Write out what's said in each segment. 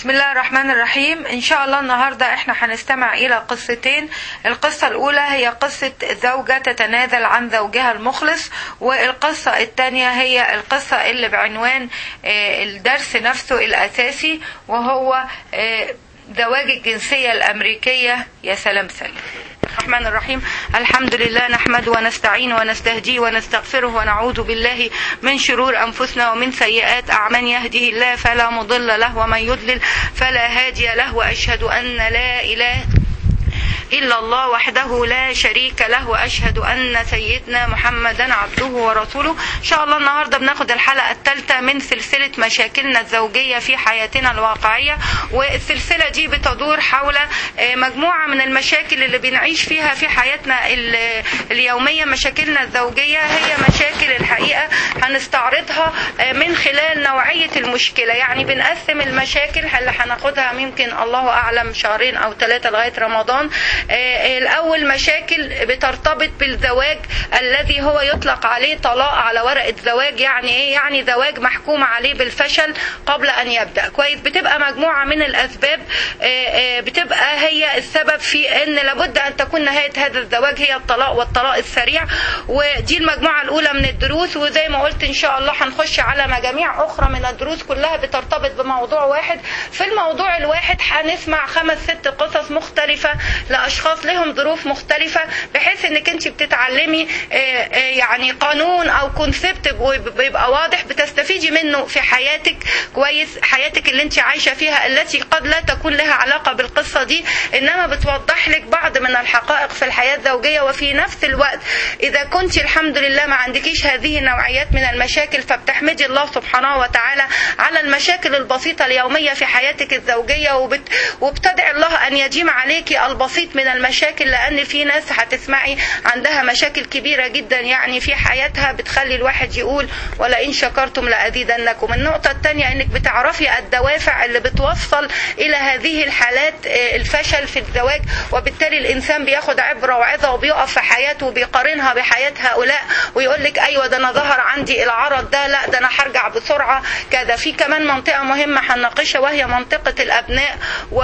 بسم الله الرحمن الرحيم. إن شاء الله النهاردة إحنا هنستمع إلى قصتين. القصة الأولى هي قصة زوجة تتنازل عن زوجها المخلص، والقصة الثانية هي القصة اللي بعنوان الدرس نفسه الأساسي، وهو زواج الجنسية الأمريكية. يا سلام سلام. الرحمن الرحيم. الحمد لله نحمده ونستعين ونستهديه ونستغفره ونعوذ بالله من شرور أنفسنا ومن سيئات أعمال. يهده الله فلا مضل له ومن يضلل فلا هادي له، وأشهد أن لا إله إلا الله وحده لا شريك له، وأشهد أن سيدنا محمدا عبده ورسوله. إن شاء الله النهاردة بناخد الحلقة الثالثة من سلسلة مشاكلنا الزوجية في حياتنا الواقعية، والسلسلة دي بتدور حول مجموعة من المشاكل اللي بنعيش فيها في حياتنا اليومية. مشاكلنا الزوجية هي مشاكل الحقيقة هنستعرضها من خلال نوعية المشكلة، يعني بنقسم المشاكل اللي هناخدها يمكن الله أعلم شهرين أو 3 لغاية رمضان. الأول مشاكل بترتبط بالزواج الذي هو يطلق عليه طلاق على ورقة زواج. يعني إيه؟ يعني زواج محكوم عليه بالفشل قبل أن يبدأ. كويس. بتبقى مجموعة من الأسباب بتبقى هي السبب في أن لابد أن تكون نهاية هذا الزواج هي الطلاق والطلاق السريع. ودي المجموعة الأولى من الدروس، وزي ما قلت إن شاء الله هنخش على مجاميع أخرى من الدروس كلها بترتبط بموضوع واحد. في الموضوع الواحد هنسمع 5-6 قصص مختلفة لأشخاص لهم ظروف مختلفة، بحيث انك انت بتتعلمي يعني قانون او كونسبت بيبقى واضح بتستفيدي منه في حياتك. كويس. حياتك اللي انت عايشة فيها التي قد لا تكون لها علاقة بالقصة دي، انما بتوضح لك بعض من الحقائق في الحياة الزوجية. وفي نفس الوقت اذا كنت الحمد لله ما عندكيش هذه النوعيات من المشاكل، فبتحمدي الله سبحانه وتعالى على المشاكل البسيطة اليومية في حياتك الزوجية، وبتدعي الله ان يديم عليكي البسيط من المشاكل، لأن في ناس هتسمعي عندها مشاكل كبيرة جدا يعني في حياتها بتخلي الواحد يقول ولئن شكرتم لأزيدنكم. النقطة الثانية انك بتعرفي الدوافع اللي بتوصل إلى هذه الحالات الفشل في الزواج، وبالتالي الإنسان بياخد عبرة وعظة وبيقف في حياته وبيقارنها بحياة هؤلاء ويقول لك أيوة ده أنا ظهر عندي العرض ده، لا ده أنا هرجع بسرعة كذا. في كمان منطقة مهمة هنناقشها وهي منطقة الأبناء،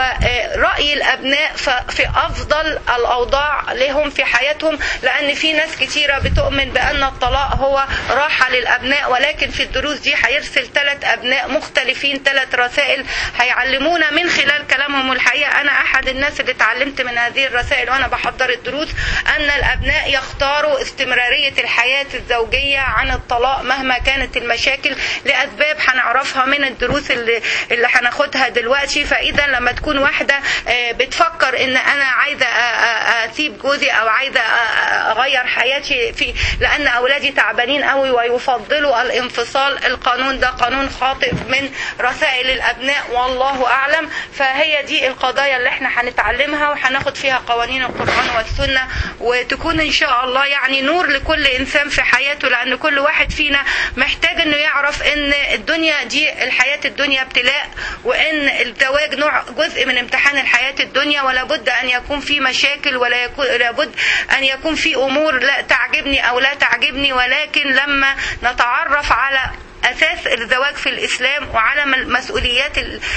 ورأي الأبناء في أفضل الأوضاع لهم في حياتهم، لأن في ناس كتيرة بتؤمن بأن الطلاق هو راحة للأبناء، ولكن في الدروس دي هيرسل 3 أبناء مختلفين 3 رسائل هيعلمونا من خلال كلامهم. والحقيقة أنا أحد الناس اللي اتعلمت من هذه الرسائل وأنا بحضر الدروس أن الأبناء يختاروا استمرارية الحياة الزوجية عن الطلاق مهما كانت المشاكل، لأسباب هنعرفها من الدروس اللي هناخدها دلوقتي. فإذا لما تكون واحدة بتفكر إن أنا عايزة أسيب جوزي أو عايزة أغير حياتي لأن أولادي تعبانين قوي ويفضلوا الانفصال، القانون ده قانون خاطئ من رسائل الأبناء والله أعلم. فهي دي القضايا اللي احنا هنتعلمها وهناخد فيها قوانين القرآن والسنة، وتكون إن شاء الله يعني نور لكل إنسان في حياته، لأن كل واحد فينا محتاج إنه يعرف إن الدنيا دي الحياة الدنيا ابتلاء، وإن الزواج نوع جزء من امتحان الحياة الدنيا، ولا بد أن يكون في مشاكل ولا بد أن يكون في أمور لا تعجبني أو لا تعجبني. ولكن لما نتعرف على أساس الزواج في الإسلام وعلى مسؤوليات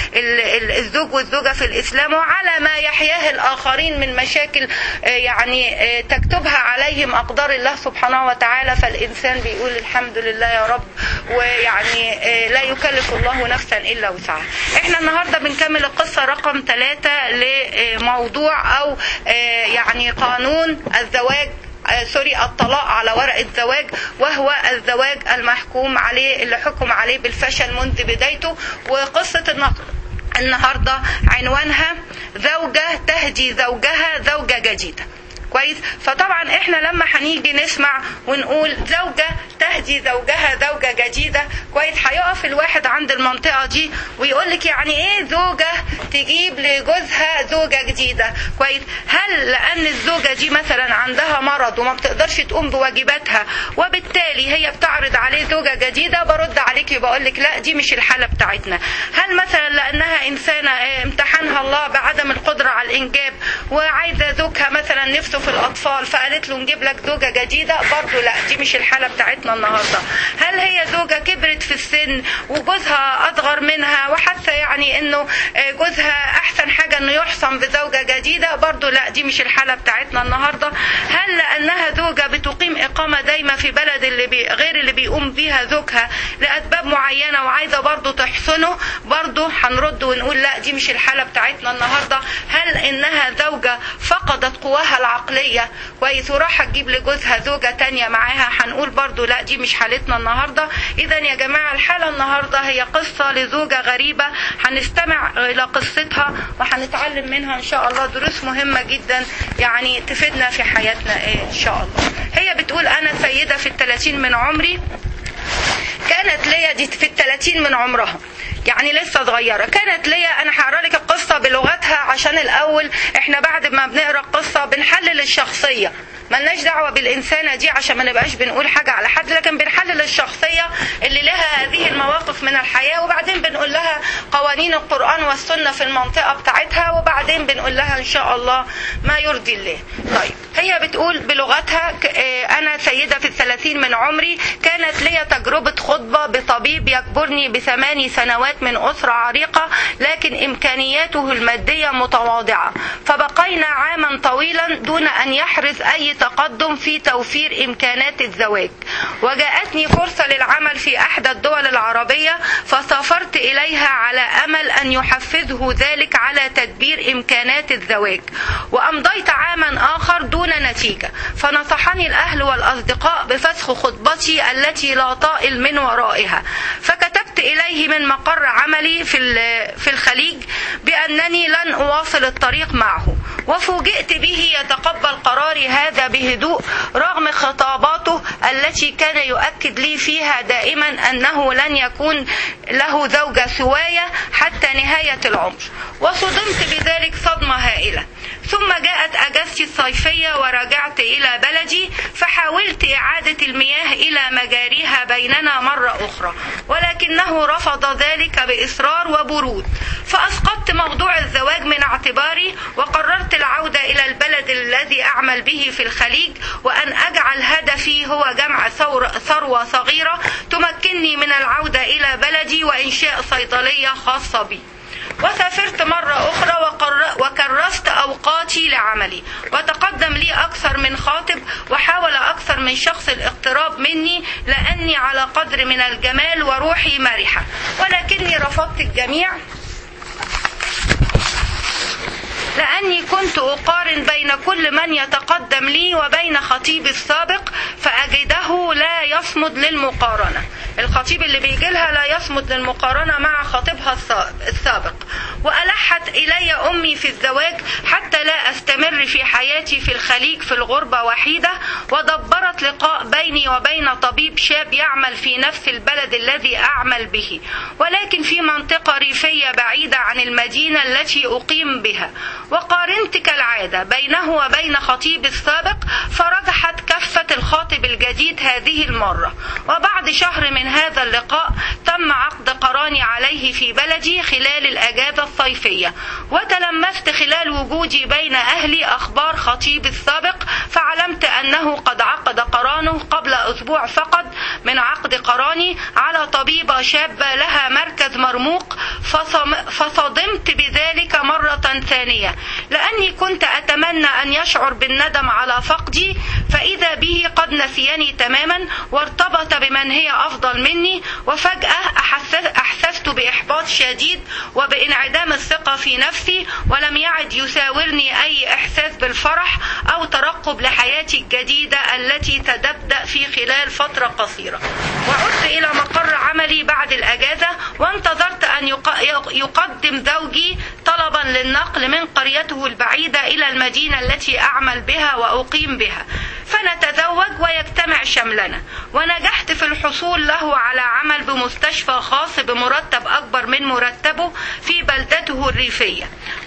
الزوج والزوجة في الإسلام وعلى ما يحياه الآخرين من مشاكل يعني تكتبها عليهم أقدار الله سبحانه وتعالى، فالإنسان بيقول الحمد لله يا رب، ويعني لا يكلف الله نفسا إلا وسعها. احنا النهاردة بنكمل القصة رقم 3 لموضوع أو يعني قانون الزواج الطلاق على ورقة زواج، وهو الزواج المحكوم عليه اللي حكم عليه بالفشل منذ بدايته. وقصة النهاردة عنوانها زوجة تهدي زوجها زوجة جديدة. كويس. فطبعا احنا لما هنيجي نسمع ونقول زوجة تهدي زوجها زوجة جديدة، كويس، هيقف الواحد عند المنطقة دي ويقول لك يعني ايه زوجة تجيب لجوزها زوجة جديدة؟ كويس. هل لان الزوجة دي مثلا عندها مرض وما بتقدرش تقوم بواجباتها وبالتالي هي بتعرض عليه زوجة جديدة؟ برد عليك وبقول لك لا، دي مش الحالة بتاعتنا. هل مثلا لانها انسانة امتحنها الله بعدم القدرة على الإنجاب وعايزة زوجها مثلا نفسه في الأطفال فقالت له نجيب لك زوجة جديدة، برضه لا، دي مش الحالة بتاعتنا النهاردة. هل هي زوجة كبرت في السن وجوزها أصغر منها وحاسة يعني إنه جوزها أحسن حاجة إنه يحصن بزوجة جديدة، برضه لا، دي مش الحالة بتاعتنا النهاردة. هل لأنها زوجة بتقيم إقامة دايمة في بلد غير اللي بيقوم بيها زوجها لأسباب معينة وعايزة برضه تحصنه، برضه هنرد ونقول لا، دي مش الحالة بتاعتنا النهاردة. هل إنها زوجة فقدت قواها العقلية كويس وراح تجيب لجوزها زوجة تانية معاها، هنقول برضه لا، دي مش حالتنا النهاردة. إذا يا جماعة الحالة النهاردة هي قصة لزوجة غريبة، هنستمع إلى قصتها وهنتعلم منها إن شاء الله دروس مهمة جدا يعني تفيدنا في حياتنا إن شاء الله. هي بتقول أنا سيدة في 30 من عمري، كانت ليا دي في 30 من عمرها يعني لسه صغيرة، كانت ليا، أنا هقرا لك القصة بلغتها عشان الأول إحنا بعد ما بنقرا القصة بنحلل الشخصية، ملناش دعوة بالإنسانة دي عشان ما نبقاش بنقول حاجة على حد، لكن بنحلل الشخصية اللي لها هذه المواقف من الحياة، وبعدين بنقول لها قوانين القرآن والسنة في المنطقة بتاعتها، وبعدين بنقول لها إن شاء الله ما يرضي الله. طيب هي بتقول بلغتها أنا سيدة في 30 من عمري، كانت لي تجربة خطبة بطبيب يكبرني ب8 سنوات من أسرة عريقة لكن إمكانياته المادية متواضعة، فبقينا عاما طويلا دون أن يحرز أي تقدم في توفير إمكانات الزواج، وجاءتني فرصة للعمل في أحدى الدول العربية فسافرت إليها على أمل أن يحفزه ذلك على تدبير إمكانات الزواج، وأمضيت عاما آخر دون نتيجة، فنصحني الأهل والأصدقاء بفسخ خطبتي التي لا طائل من ورائها، فكتبت إليه من مقر عملي في الخليج بأنني لن أواصل الطريق معه، وفوجئت به يتقبل قراري هذا بهدوء رغم خطاباته التي كان يؤكد لي فيها دائما أنه لن يكون له زوجة سواية حتى نهاية العمر، وصدمت بذلك صدمة هائلة. ثم جاءت أجازتي الصيفية ورجعت إلى بلدي، فحاولت إعادة المياه إلى مجاريها بيننا مرة أخرى، ولكنه رفض ذلك بإصرار وبرود، فأسقطت موضوع الزواج من اعتباري، وقررت العودة إلى البلد الذي أعمل به في الخليج، وأن أجعل هدفي هو جمع ثروة صغيرة تمكنني من العودة إلى بلدي وإنشاء صيدلية خاصة بي. وسافرت مرة أخرى وكرست أوقاتي لعملي، وتقدم لي أكثر من خاطب وحاول أكثر من شخص الاقتراب مني لأني على قدر من الجمال وروحي مرحة، ولكني رفضت الجميع لأني كنت أقارن بين كل من يتقدم لي وبين خطيبي السابق فأجده لا يصمد للمقارنة. الخطيب اللي بيجي لها لا يصمد للمقارنة مع خطيبها السابق. وألحت إلي أمي في الزواج حتى لا أستمر في حياتي في الخليج في الغربة وحيدة، ودبرت لقاء بيني وبين طبيب شاب يعمل في نفس البلد الذي أعمل به، ولكن في منطقة ريفية بعيدة عن المدينة التي أقيم بها. وقارنت كالعادة بينه وبين خطيب السابق، فرجحت كفة الخاطب الجديد هذه المرة. وبعد شهر من هذا اللقاء تم عقد قراني عليه في بلدي خلال الأجازة الصيفية، وتلمست خلال وجودي بين أهلي أخبار خطيب السابق، فعلمت أنه قد عقد قرانه قبل أسبوع فقط من عقد قراني على طبيبة شابة لها مركز مرموق، فصدمت بذلك مرة ثانية لأني كنت أتمنى أن يشعر بالندم على فقدي، فإذا به قد نسيني تماما وارتبط بمن هي أفضل مني. وفجأة أحسست بإحباط شديد وبانعدام الثقة في نفسي، ولم يعد يساورني أي إحساس بالفرح أو ترقب لحياتي الجديدة التي تبدأ في خلال فترة قصيرة. وعدت إلى مقر عملي بعد الأجازة، وانتظرت أن يقدم زوجي طلبا للنقل من قريته البعيدة إلى المدينة التي أعمل بها وأقيم بها، فنتزوج ويجتمع شملنا. ونجحت في الحصول له على عمل بمستشفى خاص بمرتب أكبر من مرتبه في بلدته الريفية،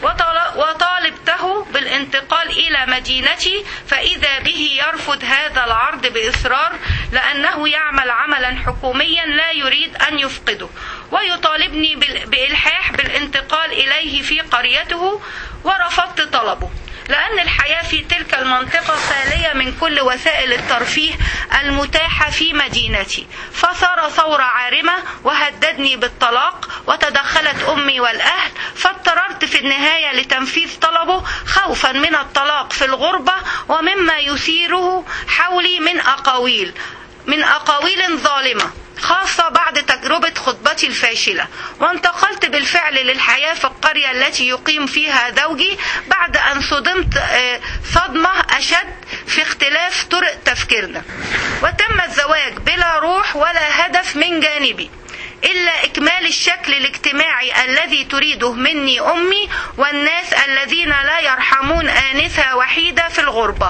وطالبته بالانتقال إلى مدينتي، فإذا به يرفض هذا العرض بإصرار لأنه يعمل عملا حكوميا لا يريد أن يفقده، ويطالبني بإلحاح بالانتقال إليه في قريته. ورفضت طلبه، لأن الحياة في تلك المنطقة خالية من كل وسائل الترفيه المتاحة في مدينتي، فصار ثورة عارمة وهددني بالطلاق، وتدخلت أمي والأهل، فاضطررت في النهاية لتنفيذ طلبه خوفا من الطلاق في الغربة ومما يثيره حولي من أقاويل ظالمة، خاصة بعد تجربة خطبتي الفاشلة. وانتقلت بالفعل للحياة في القرية التي يقيم فيها زوجي بعد أن صدمت صدمة أشد في اختلاف طرق تفكيرنا. وتم الزواج بلا روح ولا هدف من جانبي إلا إكمال الشكل الاجتماعي الذي تريده مني أمي والناس الذين لا يرحمون آنسة وحيدة في الغربة.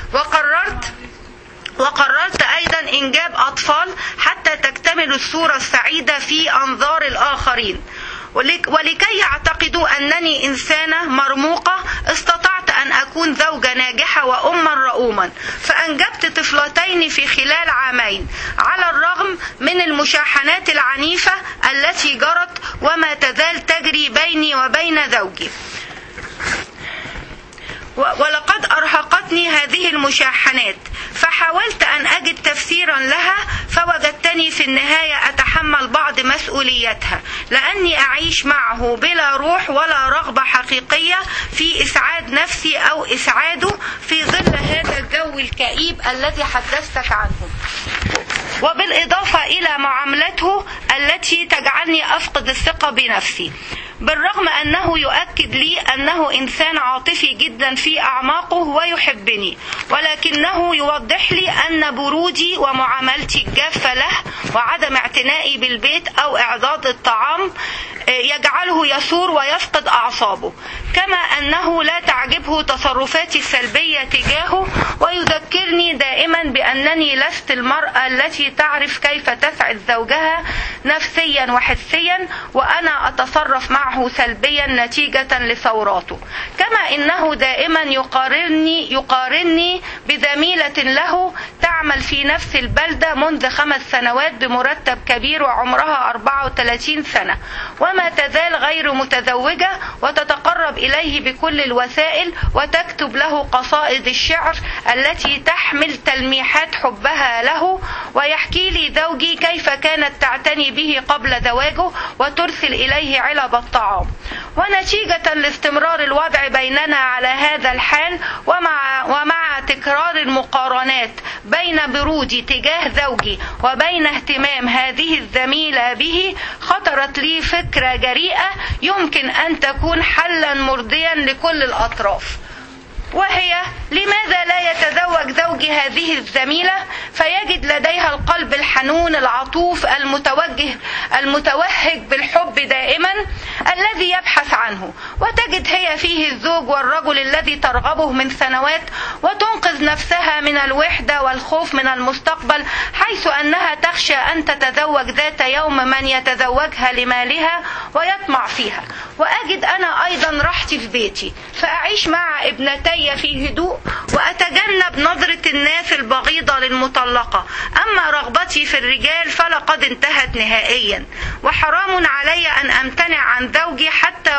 وقررت أيضا إنجاب أطفال حتى تكتمل الصورة السعيدة في أنظار الآخرين. ولكي يعتقدوا أنني إنسانة مرموقة استطعت أن أكون زوجة ناجحة وأما رؤوما، فأنجبت طفلتين في خلال عامين على الرغم من المشاحنات العنيفة التي جرت وما تزال تجري بيني وبين زوجي. ولقد أرهقتني هذه المشاحنات، فحاولت أن أجد تفسيرا لها، فوجدتني في النهاية أتحمل بعض مسؤوليتها، لأني أعيش معه بلا روح ولا رغبة حقيقية في إسعاد نفسي أو إسعاده في ظل هذا الجو الكئيب الذي حدثتك عنه، وبالإضافة إلى معاملته التي تجعلني أفقد الثقة بنفسي، بالرغم أنه يؤكد لي أنه إنسان عاطفي جدا في أعماقه ويحبني، ولكنه يوضح لي أن برودي ومعاملتي الجافة له وعدم اعتنائي بالبيت أو إعداد الطعام يجعله يثور ويفقد أعصابه، كما أنه لا تعجبه تصرفاتي السلبية تجاهه، ويذكرني دائما بأنني لست المرأة التي تعرف كيف تسعد زوجها نفسيا وحسيا، وأنا أتصرف معه سلبيا نتيجة لثوراته. كما إنه دائما يقارني بزميلة له تعمل في نفس البلدة منذ 5 سنوات بمرتب كبير وعمرها 34 سنة وما تزال غير متزوجة، وتتقرب إليه بكل الوسائل وتكتب له قصائد الشعر التي تحمل تلميحات حبها له. ويحكي لي زوجي كيف كانت تعتني به قبل زواجه وترسل إليه علب الطعام. ونتيجة لاستمرار الوضع بيننا على هذا الحال ومع تكرار المقارنات بين برودي تجاه زوجي وبين اهتمام هذه الزميلة به، خطرت لي فكرة جريئة يمكن أن تكون حلا مرضيا لكل الأطراف، وهي لماذا لا يتزوج زوجي هذه الزميلة فيجد لديها القلب الحنون العطوف المتوهج بالحب دائما الذي يبحث عنه، وتجد هي فيه الزوج والرجل الذي ترغبه من سنوات، وتنقذ نفسها من الوحدة والخوف من المستقبل، حيث أنها تخشى أن تتزوج ذات يوم من يتزوجها لمالها ويطمع فيها. وأجد أنا أيضا راحتي في بيتي، فأعيش مع ابنتي في هدوء وأتجنب نظرة الناس البغيضة للمطلقة. أما رغبتي في الرجال فلقد انتهت نهائيا، وحرام علي أن أمتنع عن زوجي حتى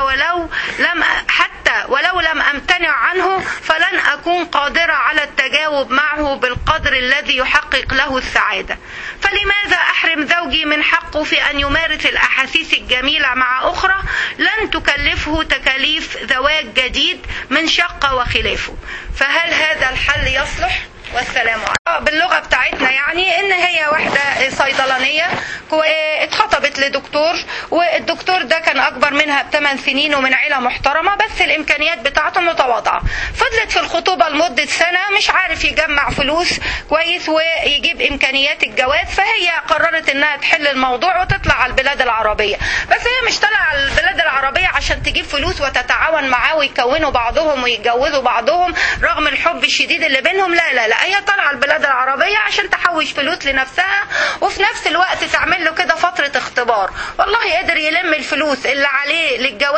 ولو لم أمتنع عنه، فلن أكون قادرة على التجاوب معه بالقدر الذي يحقق له السعادة. فلماذا أحرم زوجي من حقه في أن يمارس الأحاسيس الجميلة مع أخرى لن تكلفه تكاليف زواج جديد من شقة وخلافه؟ فهل هذا الحل يصلح؟ والسلام عليكم. باللغة بتاعتنا يعني ان هي واحدة صيدلانية اتخطبت لدكتور، والدكتور ده كان اكبر منها ب8 سنين ومن عيلة محترمة، بس الامكانيات بتاعته متواضعة. فضلت في الخطوبة لمدة سنة مش عارف يجمع فلوس كويس ويجيب امكانيات الجواز، فهي قررت انها تحل الموضوع وتطلع على البلاد العربية. بس هي مش طالعة على البلاد العربية عشان تجيب فلوس وتتعاون معاه ويكونوا بعضهم ويتجوزوا بعضهم رغم الحب الشديد اللي بينهم، لا لا لا، هي طالعة البلاد العربية عشان تحوش فلوس لنفسها، وفي نفس الوقت تعمل له كده فترة اختبار. والله قدر يلم الفلوس اللي عليه للجواز، كان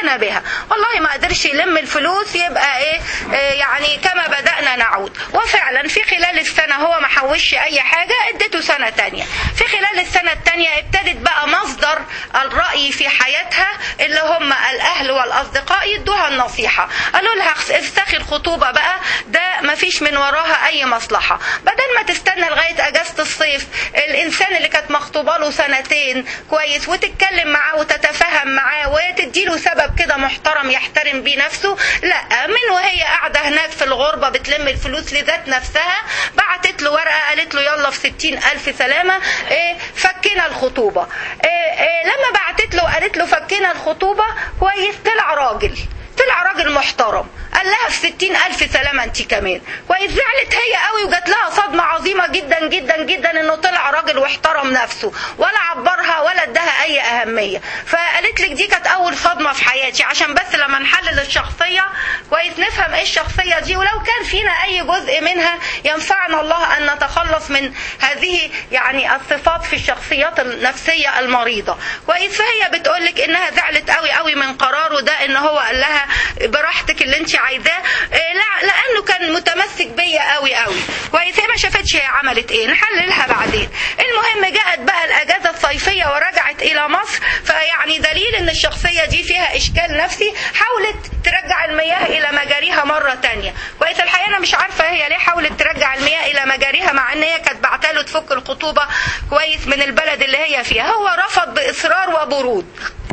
استهان بها. والله ما قدرش يلم الفلوس، يبقى ايه يعني كما بدأنا نعود. وفعلا في خلال السنة هو ما حوش اي حاجة، ادته سنة تانية. في خلال السنة التانية ابتدت بقى مصدر الرأي في حياتها اللي هم الاهل والاصدقاء يدوها النصيحة، قالوا لها استخي الخطوبة بقى، ده ما فيش من وراها اي مصلحة، بدل ما تستنى لغاية اجازة الصيف الانسان اللي كانت مخطوبة له سنتين كويس وتتكلم معاه وتتفاهم معاه وتديله سبب كده محترم يحترم بيه نفسه، لا، من وهي قاعدة هناك في الغربة بتلم الفلوس لذات نفسها بعتت له ورقة قالت له يلا في 60,000 سلامة فكنا الخطوبة. لما بعتت له قالت له فكنا الخطوبة كويس، طلع راجل محترم، قال لها في 60,000 سلامة انت كمان كويس. زعلت هي قوي وجات لها صدمة عظيمة جدا جدا جدا انه طلع راجل واحترم نفسه، ولا عبرها ولا ادها اي اهمية. فقالت لك دي كانت اول صدمة في حياتي، عشان بس لما نحلل الشخصية كويس نفهم ايه الشخصية دي، ولو كان فينا اي جزء منها ينفعنا الله ان نتخلص من هذه يعني الصفات في الشخصيات النفسية المريضة كويس. فهي بتقولك انها زعلت قوي قوي من قراره ده، ان هو قال لها براحتك اللي انت عايزاه، لانه كان متمسك بيا قوي قوي كويس. هي ما شافتش هي عملت ايه، نحللها بعدين. المهم جاءت بقى الاجازه الصيفيه ورجعت الى مصر، فيعني دليل ان الشخصيه دي فيها اشكال نفسي، حاولت ترجع المياه الى مجاريها مره تانية كويس. الحقيقه انا مش عارفه هي ليه حاولت ترجع المياه الى مجاريها، مع ان هي كانت بعتله تفك الخطوبه كويس من البلد اللي هي فيها. هو رفض باصرار وبرود،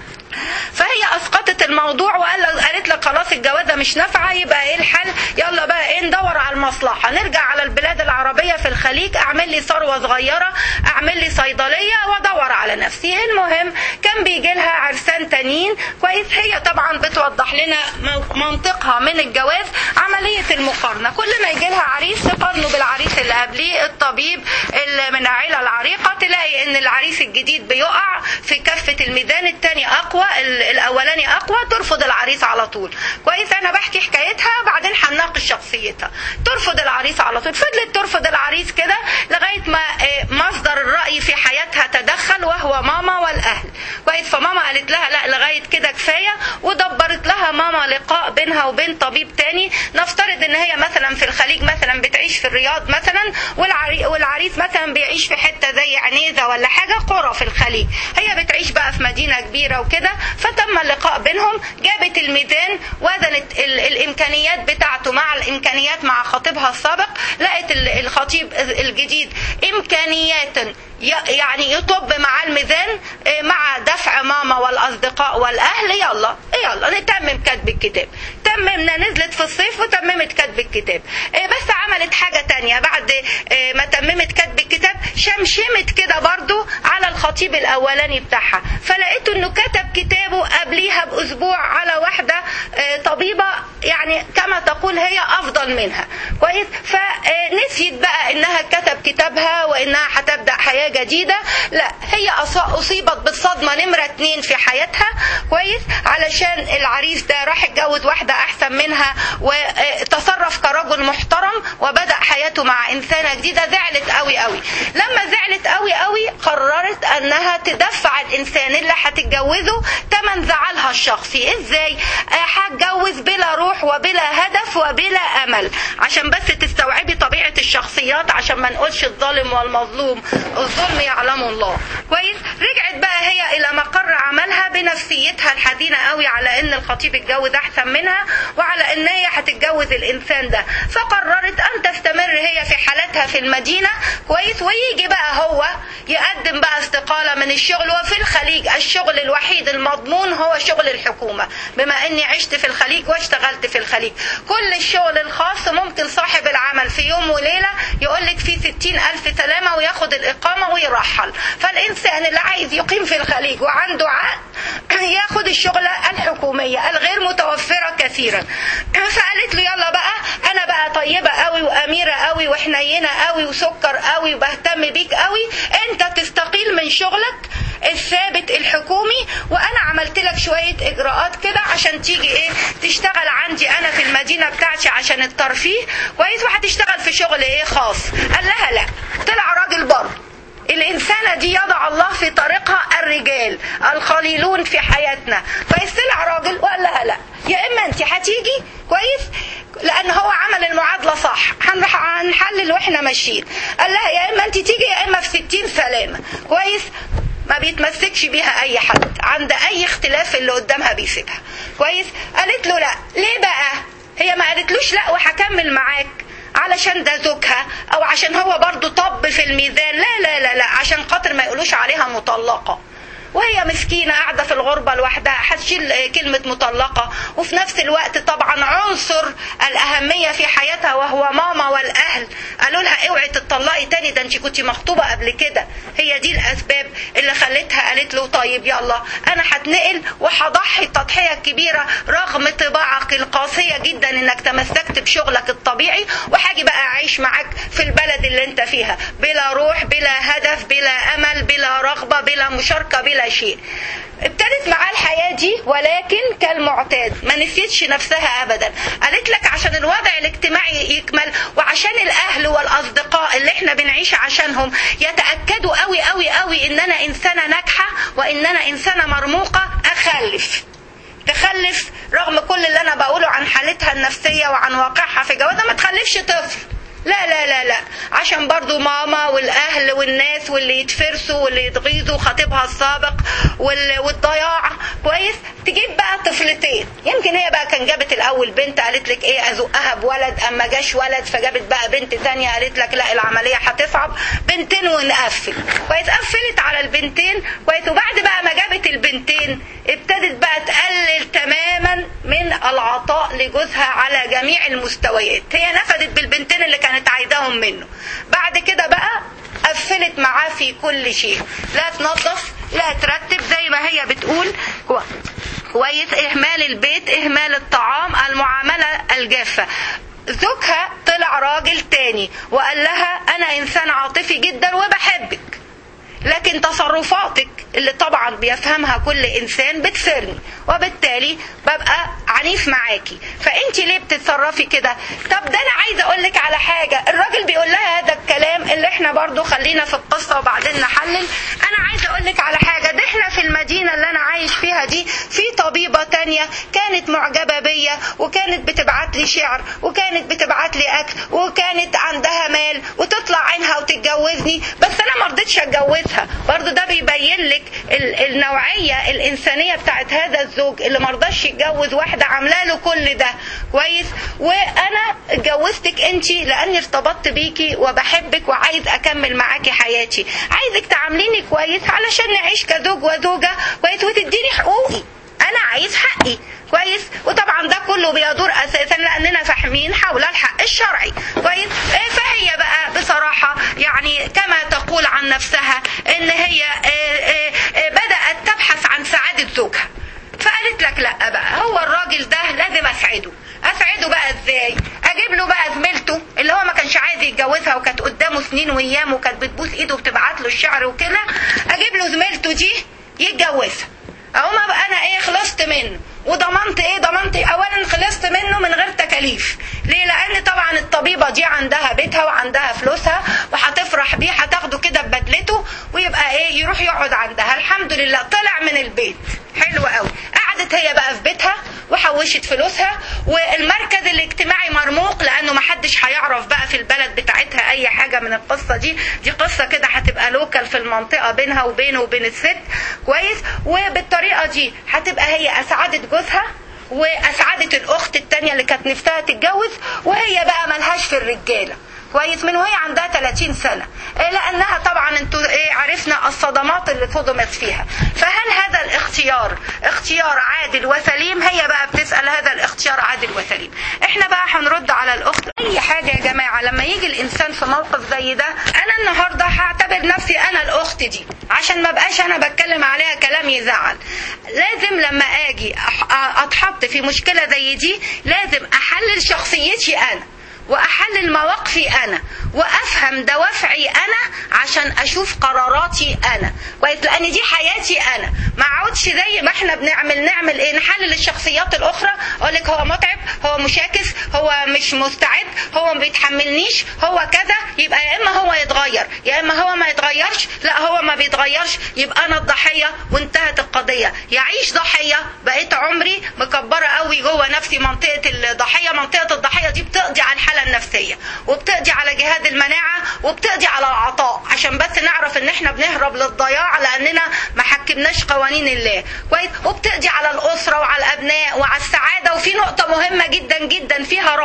فهي اسقطت الموضوع وقالت لك خلاص الجوازه مش نافعه، يبقى ايه الحل؟ يلا بقى ايه، ندور على المصلحه، نرجع على البلاد العربيه في الخليج، اعمل لي ثروه صغيره، اعمل لي صيدليه وادور على نفسي. المهم كان بيجي لها عرسان تانيين كويس. هي طبعا بتوضح لنا منطقها من الجواز، عمليه المقارنه، كل ما يجي لها عريس تقارنه بالعريس اللي قبليه، الطبيب اللي من عيله العريقه، تلاقي ان العريس الجديد بيقع في كفه الميزان، الثاني اقوى، الاولاني اقوى، ترفض العريس على طول كويس. انا بحكي حكايتها بعدين هنناقش شخصيتها. ترفض العريس على طول، فضلت ترفض العريس كده لغايه ما مصدر الراي في حياتها تدخل، وهو ماما والاهل كويس. فماما قالت لها لا لغايه كده كفايه، ودبرت لها ماما لقاء بينها وبين طبيب تاني. نفترض ان هي مثلا في الخليج مثلا بتعيش في الرياض مثلا، والعريس مثلا بيعيش في حته زي عنيزه ولا حاجه، قرى في الخليج، هي بتعيش بقى في مدينه كبيره وكده. فتم اللقاء بينهم، جابت الميزان، وزنت الامكانيات بتاعته مع الامكانيات مع خطيبها السابق، لقت الخطيب الجديد امكانيات يعني يطب مع الميزان مع دفع ماما والاصدقاء والاهل. يلا نتمم كتب الكتاب. تممنا، نزلت في الصيف وتممت كتب الكتاب. بس عملت حاجة تانية بعد ما تممت كتب الكتاب، شمشمت كده برضو على الخطيب الاولاني بتاعها، فلقيته انه كتب كتابه قبليها باسبوع على واحدة طبيبة يعني كما تقول هي افضل منها كويس. فنسيت بقى انها كتب كتابها وانها هتبدأ حياة جديدة. لا، هي اصيبت بالصدمة نمرة 2 في حياتها كويس، علشان العريس ده راح يتجوز واحدة احسن منها وتصرف كرجل محترم وبدأ حياته مع انسانة جديدة. زعلت قوي قوي. لما زعلت قوي قوي قررت انها تدفع الانسان اللي هتتجوزه تمن زعلها الشخصي. ازاي؟ هتجوز بلا روح وبلا هدف وبلا امل، عشان بس تستوعبي طبيعة الشخصيات، عشان ما نقولش الظالم والمظلوم، الظلم يعلم الله كويس. رجعت بقى هي الى مقر عملها بنفسيتها الحزينة قوي على ان الخطيب اتجوز احسن منها، وعلى ان هي هتتجوز الانسان ده. فقررت ان تستمر هي في حالتها في المدينة كويس، ويجي بقى هو يقدم بقى استقالة من الشغل. وفي الخليج الشغل الوحيد المضمون هو شغل الحكومة، بما اني عشت في الخليج واشتغلت في الخليج. كل الشغل الخاص ممكن صاحب العمل في يوم وليلة يقولك في 60,000 سلامة وياخد الإقامة ويرحل. فالإنسان اللي عايز يقيم في الخليج وعنده عقد ياخد الشغلة الحكومية الغير متوفرة كثيرا. فقالت له يلا بقى، أنا بقى طيبة قوي وأميرة قوي وحنينة قوي وسكر قوي وبهتم بيك قوي، أنت تستقيل من شغلك الثابت الحكومي، وانا عملت لك شوية اجراءات كده عشان تيجي تشتغل عندي انا في المدينة بتاعتي عشان الترفيه كويس، وهتشتغل في شغل خاص. قال لها لا. طلع راجل برضه. الإنسانة دي يضع الله في طريقها الرجال القليلون في حياتنا. فيطلع راجل وقال لها ماشيين. قال لها يا اما انت تيجي يا اما في 60 سلامه. كويس. ما بيتمسكش بيها اي حد، عند اي اختلاف اللي قدامها بيسيبها. كويس. قالت له لا. ليه بقى؟ هي ما قالتلوش لا وهكمل معاك علشان ده زوجها او عشان هو برضو طب في الميزان، لا لا لا لا، عشان خاطر ما يقولوش عليها مطلقة، وهي مسكينة قاعدة في الغربة لوحدها هتشيل كلمة مطلقة. وفي نفس الوقت طبعا عنصر الأهمية في حياتها وهو ماما والأهل قالوا لها اوعي تطلقي تاني، ده انت كنتي مخطوبة قبل كده. هي دي الأسباب اللي خلتها قالت له طيب يلا أنا هتنقل وهضحي التضحية الكبيرة رغم طباعك القاسية جدا انك تمسكت بشغلك الطبيعي، وهاجي بقى أعيش معاك في البلد اللي انت فيها بلا روح بلا هدف بلا أمل بلا رغبة بلا مشاركة بلا شيء. ابتدت معاه الحياة دي، ولكن كالمعتاد ما نسيتش نفسها أبدا. قالت لك عشان الوضع الاجتماعي يكمل وعشان الأهل والأصدقاء اللي احنا بنعيش عشانهم يتأكدوا قوي قوي قوي إن أنا إنسانة ناجحة وإن أنا إنسانة مرموقة، تخلف رغم كل اللي أنا بقوله عن حالتها النفسية وعن واقعها في جوازها، ما تخلفش طفل. لا لا لا لا، عشان برضو ماما والأهل والناس واللي يتفرسوا واللي يتغيظوا خطيبها السابق والضياع. كويس. تجيب بقى طفلتين. يمكن هي بقى كان جابت الأول بنت قالت لك ايه أزقها بولد، أما جاش ولد فجابت بقى بنت تانية قالت لك لا العملية هتصعب، بنتين ونقفل. كويس. قفلت على البنتين. كويس. وبعد بقى ما جابت البنتين ابتدت بقى تقلل تماما من العطاء لجوزها على جميع المستويات. هي نفدت بالبنتين اللي كانت عايداهم منه. بعد كده بقى قفلت معاه في كل شيء، لا تنظف لا ترتب زي ما هي بتقول. كويس. اهمال البيت، اهمال الطعام، المعاملة الجافة. زوجها طلع راجل تاني وقال لها انا انسان عاطفي جدا وبحبك، لكن تصرفاتك اللي طبعا بيفهمها كل انسان بتسرني، وبالتالي ببقى عنيف معاكي، فانت ليه بتتصرفي كده؟ طب ده انا عايزه اقول لك على حاجه. الراجل بيقول لها هذا الكلام اللي احنا برضو خلينا في القصه وبعدين نحلل. انا عايزه اقول لك على حاجه. ده احنا في المدينه اللي انا عايش فيها دي في طبيبه تانية كانت معجبه بيا وكانت بتبعت لي شعر وكانت بتبعت لي اكل وكانت عندها مال وتطلع عينها وتتجوزني، بس انا ما رضيتش اتجوزها. برضو ده بيبين لك النوعيه الانسانيه بتاعت هذا الزوج اللي ما رضاش يتجوز واحده عامله له كل ده. كويس. وانا اتجوزتك انت لاني ارتبطت بيكي وبحبك وعايز اكمل معاكي حياتي، عايزك تعامليني كويس علشان نعيش كزوج وزوجه كويس وتديني حقوقي، انا عايز حقي. كويس. وطبعا ده كله بيدور اساسا لاننا فاهمين حول الحق الشرعي. كويس. فهي بقى بصراحه يعني كما تقول عن نفسها ان هي بدات تبحث عن سعاده زوجها، فقالت لك لا بقى هو الراجل ده لازم اسعده بقى ازاي؟ اجيب له بقى زميلته اللي هو ما كانش عايز يتجوزها وكانت قدامه سنين وايام وكانت بتبوس ايده وبتبعت له الشعر وكده، اجيب له زميلته دي يتجوزها. اقوم بقى انا خلصت منه وضمنت ضمنت اولا خلصت منه من غير تكاليف. ليه؟ لان طبعا الطبيبه دي عندها بيتها وعندها فلوسها وهتفرح بيه، هتاخده كده ببدلته ويبقى يروح يقعد عندها. الحمد لله طلع من البيت حلو قوي. قعدت هي بقى في بيتها وحوشت فلوسها، والمركز الاجتماعي مرموق لانه ما حدش هيعرف بقى في البلد بتاعتها اي حاجه من القصه دي قصه كده هتبقى لوكال في المنطقه بينها وبينه وبين الست. كويس. وبالطريقه دي هتبقى هي اسعدت جوزها واسعدت الاخت التانية اللي كانت نفسها تتجوز، وهي بقى ملهاش في الرجاله. كويس. من وهي عندها 30 سنة، لأنها طبعا انتوا عرفنا الصدمات اللي صدمت فيها. فهل هذا الاختيار اختيار عادل وسليم؟ هي بقى بتسأل هذا الاختيار عادل وسليم. احنا بقى هنرد على الأخت. أي حاجة يا جماعة لما يجي الإنسان في موقف زي ده، أنا النهاردة هعتبر نفسي أنا الأخت دي عشان ما بقاش أنا بتكلم عليها كلام يزعل. لازم لما أجي أتحط في مشكلة زي دي لازم أحلل شخصيتي أنا وأحلل مواقفي أنا وأفهم دوافعي أنا عشان أشوف قراراتي أنا. كويس. لأن دي حياتي أنا، ما اقعدش زي ما احنا نعمل نحلل الشخصيات الأخرى. أقولك هو متعب، هو مشاكس، هو مش مستعد، هو ما بيتحملنيش، هو كذا. يبقى يا إما هو يتغير يا إما هو ما يتغيرش. لا هو ما بيتغيرش يبقى أنا الضحية وانتهت القضية. يعيش ضحية بقيت عمري مكبرة قوي قوي جوه نفسي منطقة الضحية. منطقة الضحية دي بتقضي على الحالة النفسية، وبتقضي على جهاز المناعة، وبتقضي على العطاء، عشان بس نعرف ان احنا بنهرب للضياع لاننا ما حكمناش قوانين الله كويس. وبتقضي على الأسرة وعلى الأبناء وعلى السعادة. وفي نقطة مهمة جدا جدا فيها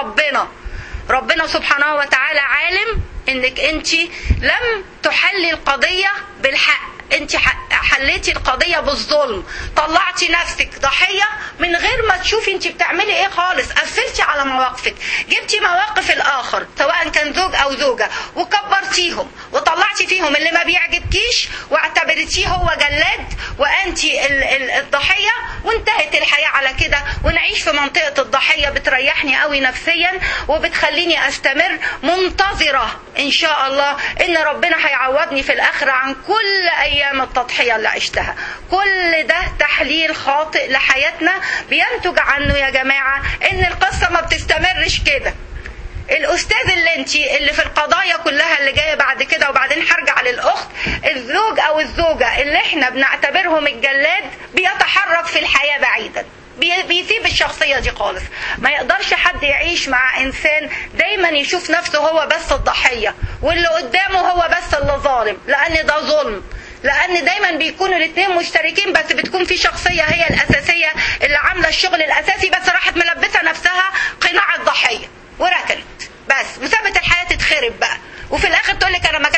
ربنا سبحانه وتعالى عالم انك انت لم تحلي القضية بالحق، انت حليتي القضية بالظلم، طلعتي نفسك ضحية من غير ما تشوفي انت بتعملي ايه خالص. قفلتي على مواقفك، جبتي مواقف الاخر سواء كان زوج او زوجة وكبرتيهم وطلعتي فيهم اللي ما بيعجبكيش واعتبرتيه هو جلاد وانت الضحية، وانتهت الحياة على كده. ونعيش في منطقة الضحية بتريحني قوي نفسيا وبتخليني استمر منتظرة ان شاء الله ان ربنا هيعوضني في الاخرة عن كل ايام التضحية اللي عشتها. كل ده تحليل خاطئ لحياتنا بينتج عنه يا جماعة ان القصة ما بتستمرش كده. الاستاذ اللي في القضايا كلها اللي جايه بعد كده، وبعدين هرجع للاخت، الزوج او الزوجة اللي احنا بنعتبرهم الجلاد بيتحرك في الحياة بعيدا، بيسيب الشخصية دي خالص. ما يقدرش حد يعيش مع انسان دايما يشوف نفسه هو بس الضحية واللي قدامه هو بس اللي ظالم، لان ده ظلم. لان دايما بيكونوا الاثنين مشتركين، بس بتكون في شخصية هي الاساسية اللي عاملة الشغل الاساسي، بس راحت ملبسة نفسها قناع الضحية وركنت بس وسابت الحياة تتخرب بقى، وفي الاخر تقول لك انا ما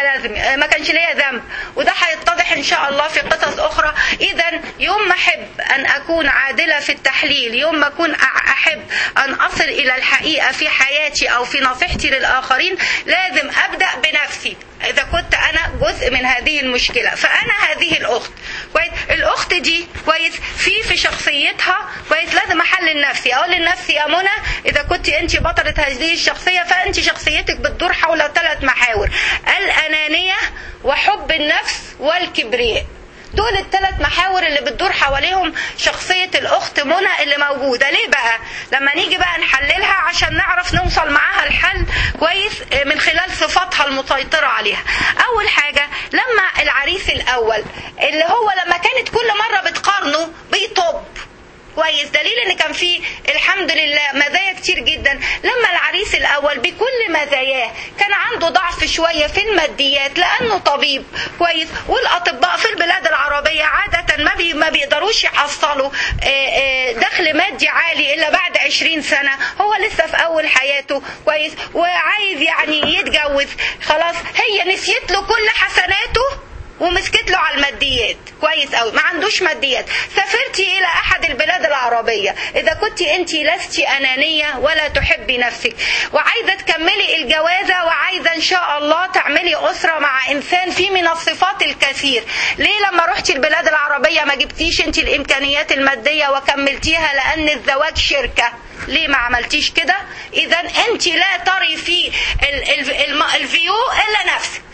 كانش ليا ذنب. وده هيتضح ان شاء الله في قصص اخرى. اذا يوم ما احب ان اكون عادلة في التحليل، يوم ما اكون احب ان اصل الى الحقيقة في حياتي او في نصيحتي للاخرين، لازم ابدأ بنفسي. اذا كنت انا جزء من هذه المشكلة فانا هذه الاخت كويس. الاخت دي كويس في شخصيتها كويس، لازم احلل نفسي، اقول لنفسي يا منى اذا كنت انت بطلة هذه الشخصية فانت شخصيتك بتدور حول 3 محاور: الانانية وحب النفس والكبرياء. دول ال3 محاور اللي بتدور حواليهم شخصية الأخت منى اللي موجودة. ليه بقى؟ لما نيجي بقى نحللها عشان نعرف نوصل معاها الحل كويس من خلال صفاتها المسيطرة عليها. أول حاجة، لما العريس الأول اللي هو لما كانت كل مرة بتقارنه بيطب كويس، دليل ان كان فيه الحمد لله مزايا كتير جدا. لما العريس الاول بكل مزاياه كان عنده ضعف شوية في الماديات لانه طبيب كويس، والاطباء في البلاد العربية عادة ما بيقدروش يحصلوا دخل مادي عالي الا بعد 20 سنة. هو لسه في اول حياته كويس وعايز يعني يتجوز، خلاص هي نسيت له كل حسناته ومسكت له على الماديات كويس قوي، ما عندوش ماديات. سافرتي الى احد البلاد العربية، اذا كنت انت لست انانية ولا تحبي نفسك وعايزة تكملي الجوازة وعايزة ان شاء الله تعملي اسرة مع انسان فيه من الصفات الكثير، ليه لما رحتي البلاد العربية ما جبتيش انت الامكانيات المادية وكملتيها؟ لان الزواج شركة. ليه ما عملتيش كده؟ اذا انت لا تري في الفيو الا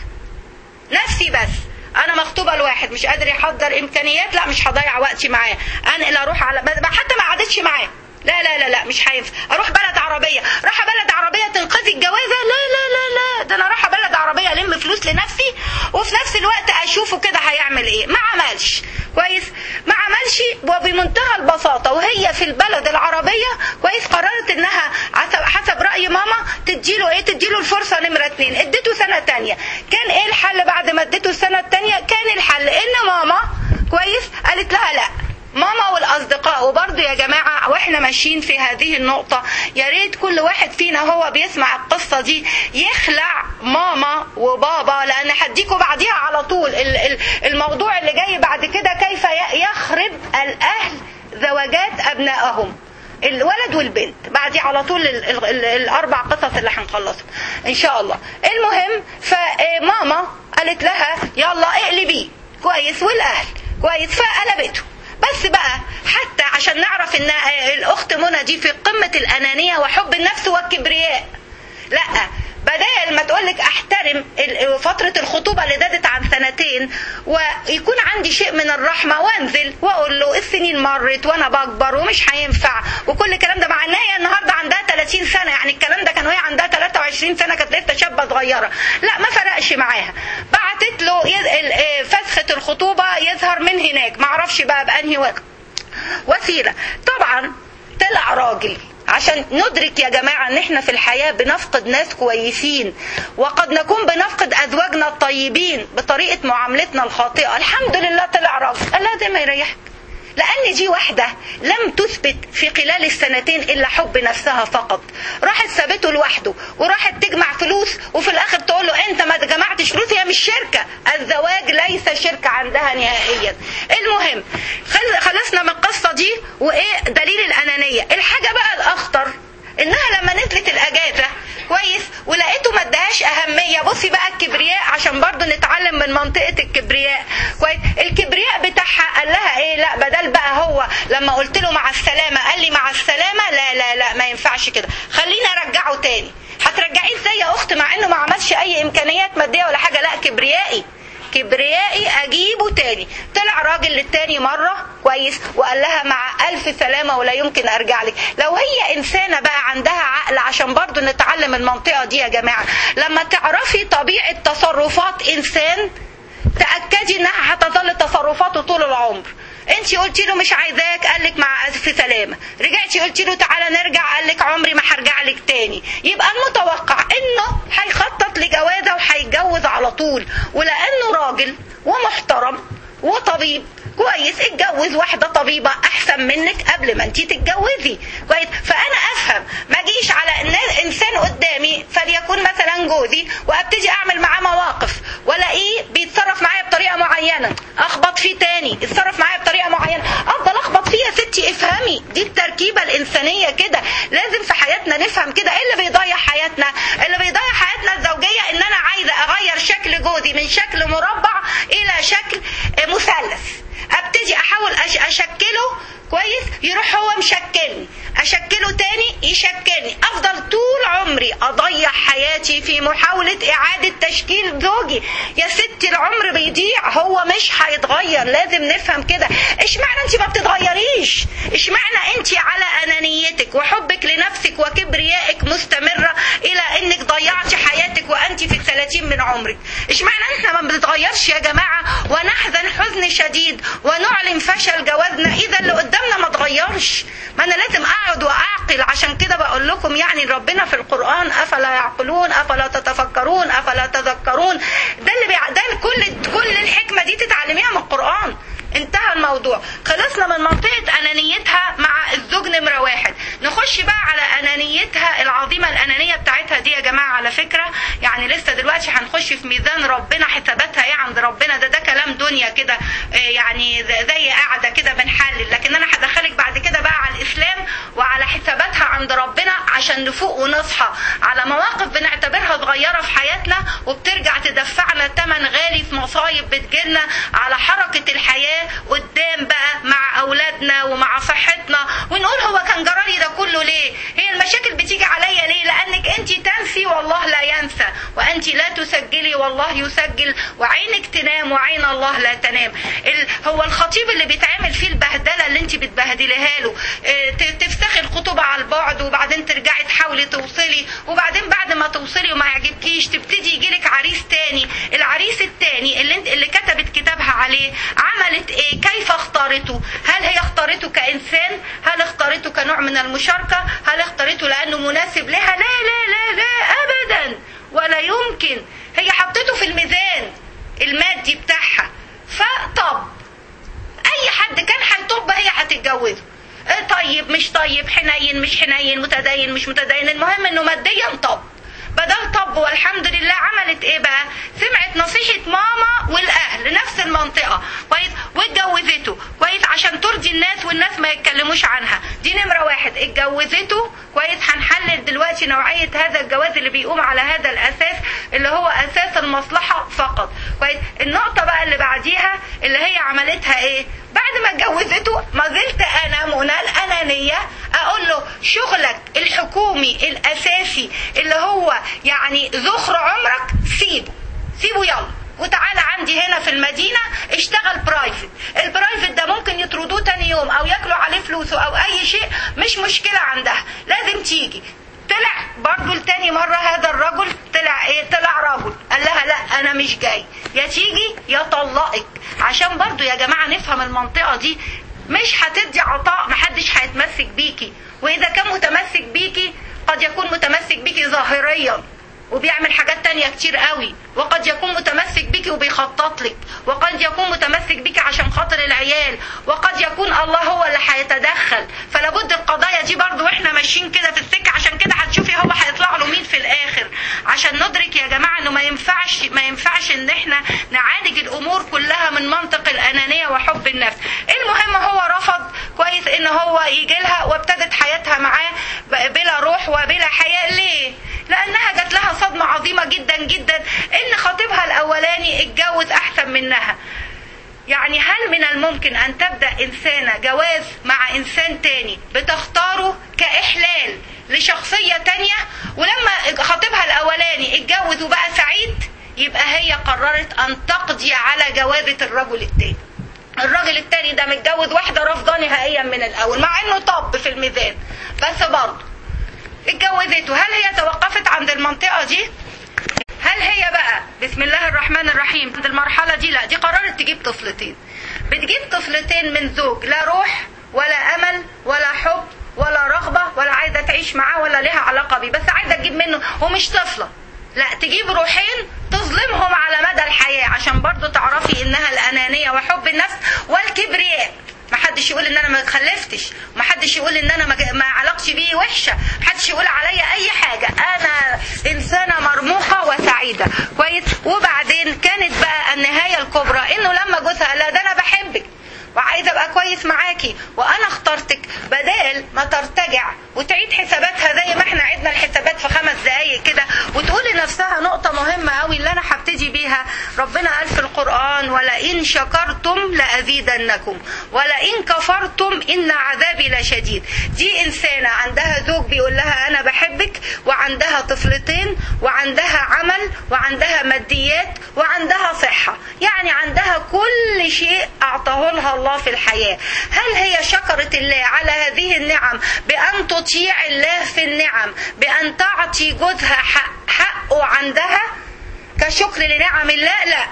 نفسي بس. انا مخطوبه لواحد مش قادر يحضر امكانيات، لا مش هضيع وقتي معاه، انا اروح على حتى ما قعدتش معاه، لا لا لا لا مش هينفع. اروح بلد عربيه، راح بلد عربيه تنقذي الجوازه، لا لا لا لا، ده انا راح بلد عربيه الم فلوس لنفسي وفي نفس الوقت اشوفه كده هيعمل ايه. ما عملش كويس، ما عملش. وبمنتهى البساطه وهي في البلد العربيه كويس قررت انها حسب راي ماما تديله ايه، تديله الفرصه نمره 2. اديته سنه تانية. كان ايه الحل بعد ما اديته السنه التانية؟ كان الحل ان ماما كويس قالت لها لا. ماما والاصدقاء. وبرضه يا جماعه واحنا ماشيين في هذه النقطه يا ريت كل واحد فينا هو بيسمع القصه دي يخلع ماما وبابا، لان هديكوا بعديها على طول الموضوع اللي جاي بعد كده، كيف يخرب الاهل زواجات ابنائهم، الولد والبنت. بعدي على طول الاربع قصص اللي هنخلصهم ان شاء الله. المهم فماما قالت لها يلا اقلبيه كويس، والاهل كويس فقلبته. بس بقى حتى عشان نعرف ان الاخت منى دي في قمة الانانية وحب النفس والكبرياء، لا بدل ما تقولك احترم فترة الخطوبة اللي زادت عن 2 ويكون عندي شيء من الرحمة وانزل واقول له السنين مرت وانا بكبر ومش هينفع وكل الكلام ده، مع ان هي النهاردة عندها 30 سنة، يعني الكلام ده كان وهي عندها 23 سنة كانت لسه شابة صغيرة. لا ما فرقش معاها، بعتت له فسخة الخطوبة يظهر من هناك، معرفش بقى بأنهي وسيلة. طبعا راجل، عشان ندرك يا جماعة ان احنا في الحياة بنفقد ناس كويسين، وقد نكون بنفقد ازواجنا الطيبين بطريقة معاملتنا الخاطئة. الحمد لله طلع راجل، الله ده ما يريحك، لأن دي واحدة لم تثبت في خلال السنتين إلا حب نفسها فقط، راحت سابته لوحده وراحت تجمع فلوس، وفي الآخر تقول له أنت ما جمعتش فلوس. هي مش شركة، الزواج ليس شركة عندها نهائيا. المهم خلصنا من القصة دي، وإيه دليل الأنانية. الحاجة بقى الأخطر إنها لما نزلت الأجازة كويس ولقيته ما ادهاش أهمية. بصي بقى الكبرياء، عشان برضو نتعلم من منطقة الكبرياء كويس. الكبرياء بتاعها قال لها ايه؟ لا بدل بقى هو لما قلت له مع السلامة قال لي مع السلامة، لا لا لا ما ينفعش كده، خليني ارجعه تاني. هترجعيه ازاي يا اخت مع انه ما عملش اي امكانيات مادية ولا حاجة؟ لا كبريائي اجيبه تاني. طلع راجل للتاني مرة كويس وقال لها مع الف سلامة ولا يمكن ارجع لك. لو هي انسانة بقى عندها عقل، عشان برضو نتعلم المنطقة دي يا جماعة، لما تعرفي طبيعة تصرفات انسان تأكدي انها هتظل تصرفاته طول العمر. انت قلتي له مش عايزاك قال لك مع الف سلامة، رجعتي قلتي له تعالى نرجع قال لك عمري ما هرجع لك تاني. يبقى المتوقع انه هيخطط لجوازه وهيتجوز على طول، ولانه راجل ومحترم وطبيب كويس اتجوز واحدة طبيبة احسن منك قبل ما انتي تتجوزي كويس. فانا افهم ما اجيش على انسان قدامي فليكن مثلا جوزي وابتدي اعمل معاه مواقف والاقيه بيتصرف معايا بطريقة معينة، اخبط فيه تاني يتصرف معايا بطريقة معينة، افضل اخبط فيه. يا ستي افهمي، دي التركيبة الانسانية كده، لازم في حياتنا نفهم كده. ايه اللي بيضيع حياتنا؟ اللي بيضيع حياتنا الزوجية ان انا عايزة اغير شكل جوزي من شكل مربع الى شكل مثلث، ابتدي احاول اشكله كويس يروح هو مشكلني، اشكله تاني يشكلني، افضل طول عمري اضيع حياتي في محاولة اعادة تشكيل زوجي. يا ستي العمر بيضيع، هو مش هيتغير، لازم نفهم كده. اشمعنى انت ما بتتغيريش؟ اشمعنى انت على انانيتك وحبك لنفسك وكبريائك مستمرة الى انك ضيعتي حياتك وانت في 30 من عمرك؟ اشمعنى احنا ما بنتغيرش يا جماعة ونحزن حزن شديد ونعلن فشل جوازنا اذا اللي قدامنا ما اتغيرش؟ ما انا لازم اقعد واعقل. عشان كده بقول لكم يعني ربنا في القرآن افلا يعقلون افلا تتفكرون افلا تذكرون، ده اللي ده كل الحكمة دي تتعلميها من القرآن. انتهى الموضوع، خلصنا من منطقة أنانيتها مع الزوج نمرة واحد. نخش بقى على أنانيتها العظيمة. الأنانية بتاعتها دي يا جماعة على فكرة يعني لسه دلوقتي هنخش في ميزان ربنا حساباتها ايه عند ربنا. ده كلام دنيا كده يعني زي قاعدة كده بنحلل، لكن أنا هدخلك بعد كده بقى على الإسلام وعلى حساباتها عند ربنا عشان نفوق ونصحى على مواقف بنعتبرها صغيرة في حياتنا وبترجع تدفعنا ثمن غالي في مصايب بتجيلنا على حركة الحياة قدام بقى مع أولادنا ومع صحتنا، ونقول هو كان جرالي ده كله ليه؟ هي المشاكل بتيجي عليا ليه؟ لأنك أنت تنسي والله لا ينسى، وأنت لا تسجلي والله يسجل، وعينك تنام وعين الله لا تنام. هو الخطيب اللي بيتعمل فيه البهدلة اللي أنت بتبهدلها له، تفسخي الخطوبة على البعد وبعدين ترجعي تحاولي توصلي، وبعدين بعد ما توصلي وما يعجبكيش تبتدي يجيلك عريس تاني. العريس التاني اللي كتبت كتابها عليه عملت ايه؟ كيف اختارته؟ هل هي اختارته كإنسان؟ هل اختارته كنوع من المشاركة؟ هل اختارته لأنه مناسب لها؟ لا لا لا لا أبدا ولا يمكن. هي حطته في الميزان المادي بتاعها، فطب أي حد كان هيطب هي هتتجوزه، طيب مش طيب، حنين مش حنين، متدين مش متدين، المهم انه ماديا طب. بدل طب والحمد لله عملت ايه بقى؟ سمعت نصيحة ماما والاهل نفس المنطقة كويس واتجوزته كويس عشان ترضي الناس والناس ما يتكلموش عنها. دي نمرة واحد، اتجوزته كويس. هنحلل دلوقتي نوعية هذا الجواز اللي بيقوم على هذا الاساس اللي هو اساس المصلحة فقط كويس. النقطة بقى اللي بعديها اللي هي عملتها ايه؟ بعد ما اتجوزته ما زلت انا منى الانانية اقول له شغلك الحكومي الاساسي اللي هو يعني ذخر عمرك سيبه يلا وتعالى عندي هنا في المدينة اشتغل برايفت. البرايفت ده ممكن يطردوه تاني يوم او ياكلوا عليه فلوسه او اي شيء، مش مشكلة عندها، لازم تيجي. طلع برضو لتاني مرة هذا الرجل طلع ايه؟ طلع رجل قال لها لا انا مش جاي، يا تيجي يا طلقك. عشان برضو يا جماعة نفهم المنطقة دي مش هتدي عطاء، محدش هيتمسك بيكي. واذا كان متمسك بيكي قد يكون متمسك بيكي ظاهريا وبيعمل حاجات تانية كتير قوي، وقد يكون متمسك بيكي وبيخطط لك، وقد يكون متمسك بيكي عشان خاطر العيال، وقد يكون الله هو اللي هيتدخل. فلابد القضايا دي برضو واحنا ماشيين كده في السكة، عشان كده هتشوفي هو هيطلع له مين في الاخر، عشان ندرك يا جماعة انه ما ينفعش ان احنا نعالج الامور كلها من منطق الانانية وحب النفس. المهم هو رفض كويس ان هو يجي لها، وابتدت حياتها معاه بلا روح وبلا حياة. ليه؟ لانها جات لها صدمة عظيمة جدا جدا ان خطيبها الاولاني اتجوز احسن منها. يعني هل من الممكن ان تبدأ انسانة جواز مع انسان تاني بتختاره كاحلال لشخصية تانية، ولما خطيبها الاولاني اتجوز وبقى سعيد يبقى هي قررت ان تقضي على جوازة الرجل التاني. الراجل التاني ده متجوز واحدة رافضة نهائيا من الاول، مع انه طب في الميزان، بس برضه اتجوزته. هل هي توقفت عند المنطقة دي؟ هل هي بقى بسم الله الرحمن الرحيم عند المرحلة دي؟ لا، دي قررت تجيب طفلتين. بتجيب طفلتين من زوج لا روح ولا امل ولا حب ولا رغبة ولا عايزة تعيش معاه ولا لها علاقة بيه، بس عايزة تجيب منه، ومش طفلة، لا تجيب روحين تظلمهم على مدى الحياة، عشان برضو تعرفي انها الانانية وحب النفس والكبرياء. محدش يقول ان انا ما خلفتش، محدش يقول ان انا ما علاقتي بيه وحشه، محدش يقول عليا اي حاجه، انا انسانه مرموقه وسعيده كويس. وبعدين كانت بقى النهايه الكبرى انه لما جوزها قال لها ده انا بحبك وعايزه ابقى كويس معاكي وانا اخترتك، بدال ما ترتجع وتعيد حساباتها زي ما احنا عدنا الحسابات في 5 دقايق كده، وتقول لنفسها نقطه مهمه قوي اللي انا هبتدي بيها. ربنا قال في القران ولئن شكرتم لازيدنكم ولئن كفرتم ان عذابي لشديد. دي انسانه عندها زوج بيقول لها انا بحبك، وعندها طفلتين، وعندها عمل، وعندها ماديات، وعندها صحه، يعني عندها كل شيء اعطاه لها الله في الحياة. هل هي شكرت الله على هذه النعم بأن تطيع الله في النعم، بأن تعطي جوزها حقه عندها كشكر لنعم الله؟ لا.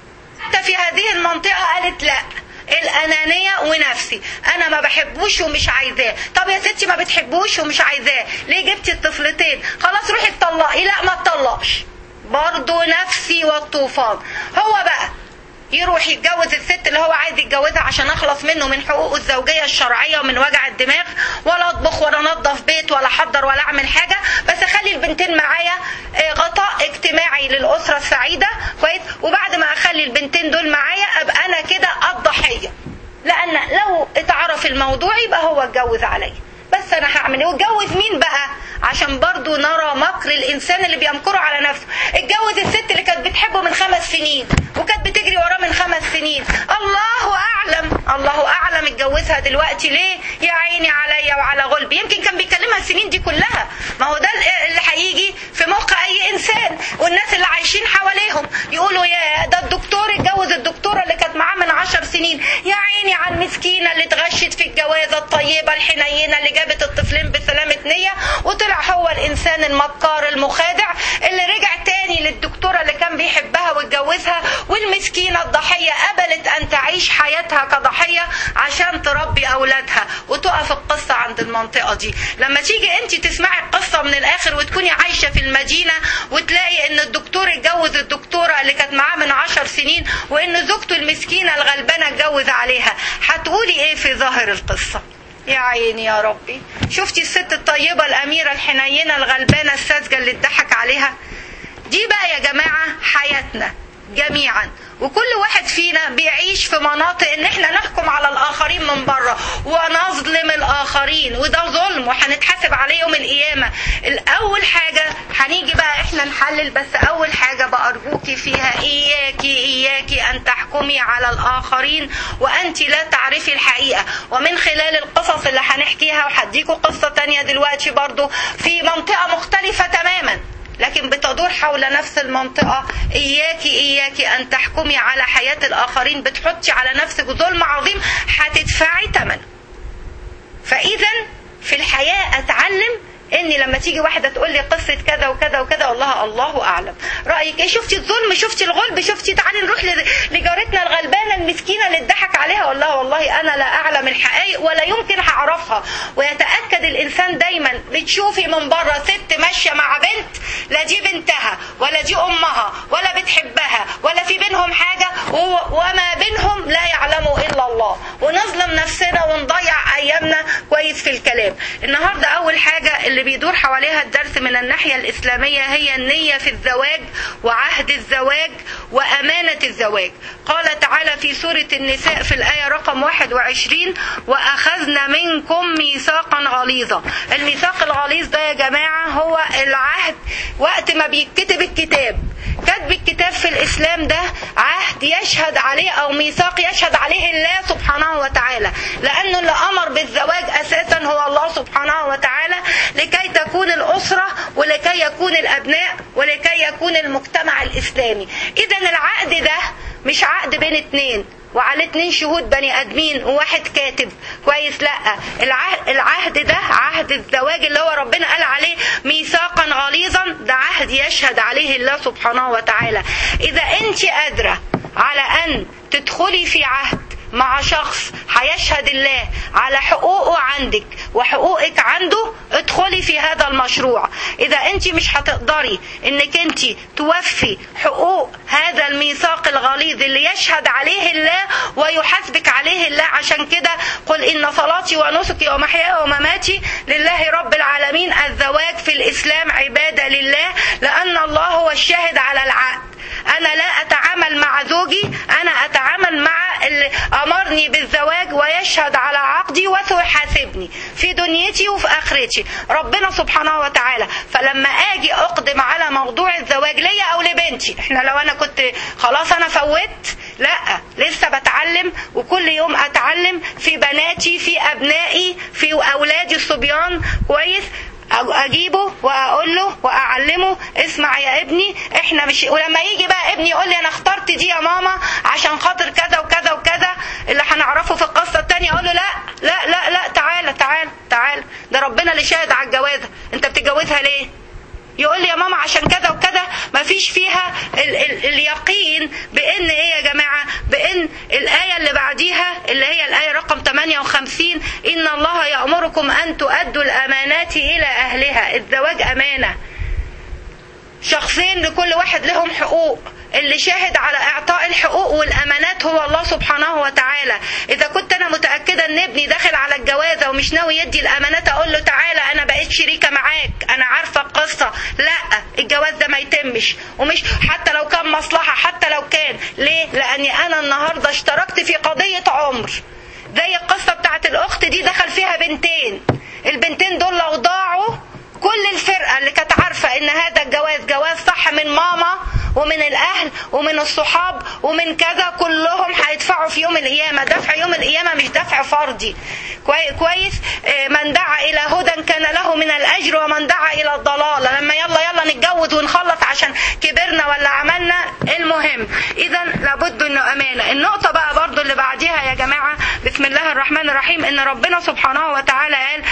حتى في هذه المنطقة قالت لا، الأنانية ونفسي، أنا ما بحبوش ومش عايزاه. طب يا ستي ما بتحبوش ومش عايزاه، ليه جبتي الطفلتين؟ خلاص روحي اتطلقي. لا ما اتطلقش، برضو نفسي والطوفان. هو بقى يروح يتجوز الست اللي هو عايز يتجوزها عشان اخلص منه من حقوقه الزوجيه الشرعيه ومن وجع الدماغ، ولا اطبخ ولا انظف بيت ولا احضر ولا اعمل حاجه، بس اخلي البنتين معايا غطاء اجتماعي للاسره السعيده كويس. وبعد ما اخلي البنتين دول معايا ابقى انا كده الضحيه، لان لو اتعرف الموضوع يبقى هو اتجوز عليا، بس انا هعمل ايه؟ واتجوز مين بقى؟ عشان برضو نرى مكر الانسان اللي بيمكره على نفسه. اتجوز الست اللي كانت بتحبه من 5 سنين وكانت بتجري وراه من 5 سنين، الله اعلم الله اعلم اتجوزها دلوقتي ليه؟ يا عيني عليا وعلى غلبي، يمكن كان بيكلمها السنين دي كلها. ما هو ده اللي هيجي في مخ اي انسان، والناس اللي عايشين حواليهم يقولوا يا ده الدكتور اتجوز الدكتوره اللي كانت معاه من 10 سنين، يا عيني على المسكينه اللي اتغشت في الجوازه الطيبه الحنينه اللي جابت الطفلين بسلامه نيه، وطلع هو الانسان المكار المخادع اللي رجع تاني للدكتوره اللي كان بيحبها واتجوزها، والمسكينه الضحيه قبلت ان تعيش حياتها كضحيه عشان تربي اولادها. وتقف القصه عند المنطقه دي. لما تيجي انت تسمعي القصه من الاخر وتكوني عايشه في المدينه وتلاقي ان الدكتور اتجوز الدكتوره اللي كانت معاه من 10 سنين، وان زوجته المسكينه الغلبانه اتجوز عليها، هتقولي ايه في ظاهر القصه؟ يا عيني يا ربي، شفتي الست الطيبة الأميرة الحنينة الغلبانة الساذجة اللي اتضحك عليها؟ دي بقى يا جماعة حياتنا جميعا، وكل واحد فينا بيعيش في مناطق ان احنا نحكم على الآخرين من بره ونظلم الآخرين، وده ظلم وهنتحاسب عليه يوم القيامة. الأول حاجة هنيجي بقى احنا نحلل، بس أول حاجة بأرجوكي فيها إياكي أن تحكمي على الآخرين وأنت لا تعرفي الحقيقة. ومن خلال القصص اللي هنحكيها، وهديكوا قصة تانية دلوقتي برضو في منطقة مختلفة تماما لكن بتدور حول نفس المنطقة، إياكي أن تحكمي على حياة الآخرين، بتحطي على نفسك ظلم عظيم هتدفعي ثمنه. فإذا في الحياة أتعلم اني لما تيجي واحده تقول لي قصه كذا وكذا وكذا الله اعلم رايك ايه، شفتي الظلم، شفتي الغلب، شفتي، تعالي نروح لجارتنا الغلبانه المسكينه اللي اتضحك عليها. والله انا لا اعلم الحقائق ولا يمكن هعرفها. ويتاكد الانسان دايما، بتشوفي من بره ست ماشيه مع بنت، لا دي بنتها ولا دي امها ولا بتحبها ولا في بينهم حاجه، وما بينهم لا يعلمه الا الله، ونظلم نفسنا ونضيع ايامنا كويس في الكلام. النهارده اول حاجه اللي بيدور حواليها الدرس من الناحيه الاسلاميه هي النيه في الزواج وعهد الزواج وامانه الزواج. قال تعالى في سوره النساء في الايه رقم 21: واخذنا منكم ميثاقا غليظا. الميثاق الغليظ ده يا جماعه هو العهد وقت ما بيتكتب الكتاب. كتب الكتاب في الإسلام ده عهد يشهد عليه أو ميثاق يشهد عليه الله سبحانه وتعالى، لأنه اللي أمر بالزواج أساسا هو الله سبحانه وتعالى، لكي تكون الأسرة ولكي يكون الأبناء ولكي يكون المجتمع الإسلامي. إذا العقد ده مش عقد بين اتنين وعلى 2 شهود بني ادمين وواحد كاتب كويس، لا، العهد ده عهد الزواج اللي هو ربنا قال عليه ميثاقا غليظا، ده عهد يشهد عليه الله سبحانه وتعالى. اذا انت قادرة على ان تدخلي في عهد مع شخص هيشهد الله على حقوقه عندك وحقوقك عنده، ادخلي في هذا المشروع. اذا انت مش هتقدري انك انت توفي حقوق هذا الميثاق الغليظ اللي يشهد عليه الله ويحاسبك عليه الله، عشان كده قل ان صلاتي ونسكي ومحياي ومماتي لله رب العالمين. الزواج في الاسلام عبادة لله، لان الله هو الشاهد على العقد. انا لا اتعامل مع زوجي، انا اتعامل مع اللي امرني بالزواج ويشهد على عقدي وسيحاسبني في دنيتي وفي اخرتي ربنا سبحانه وتعالى. فلما اجي اقدم على موضوع الزواج ليا او لبنتي، احنا لو انا كنت خلاص انا فوت، لا، لسه بتعلم وكل يوم اتعلم في بناتي في ابنائي في اولادي الصبيان كويس، اجيبه واقول له واعلمه اسمع يا ابني احنا مش، ولما يجي بقى ابني يقول لي انا اخترت دي يا ماما عشان خاطر كذا وكذا وكذا اللي هنعرفه في القصه الثانيه، اقول له لا لا لا لا، تعالى تعالى تعالى، ده ربنا اللي شاهد على الجوازه، انت بتتجوزها ليه؟ يقول لي يا ماما عشان كذا وكذا. ما فيش فيها اليقين بان ايه يا جماعه، بان الايه اللي بعديها اللي هي الايه رقم 58: ان الله يأمركم ان تؤدوا الامانات الى اهلها. الزواج امانه، شخصين لكل واحد لهم حقوق، اللي شاهد على اعطاء الحقوق والامانات هو الله سبحانه وتعالى. اذا كنت انا متاكده ان ابني داخل على الجوازه ومش ناوي يدي الامانات، اقول له تعالى انا بقيت شريكه معاك، انا عارفه القصه، لا، الجواز ده ما يتمش، ومش حتى لو كان مصلحه، حتى لو كان ليه، لاني انا النهارده اشتركت في قضيه عمر. زي القصه بتاعت الاخت دي، دخل فيها بنتين، البنتين دول لو ضاعوا كل الفرقه اللي كانت عارفه ان هذا الجواز جواز صح من ماما ومن الاهل ومن الصحاب ومن كذا، كلهم هيدفعوا في يوم القيامه. دفع يوم القيامه مش دفع فردي كويس. من دعا الى هدى كان له من الاجر ومن دعا الى الضلاله. لما يلا نتجوز ونخلص عشان كبرنا ولا عملنا، المهم اذا لابد انه امانه. النقطه بقى برضو اللي بعديها يا جماعه، بسم الله الرحمن الرحيم، ان ربنا سبحانه وتعالى قال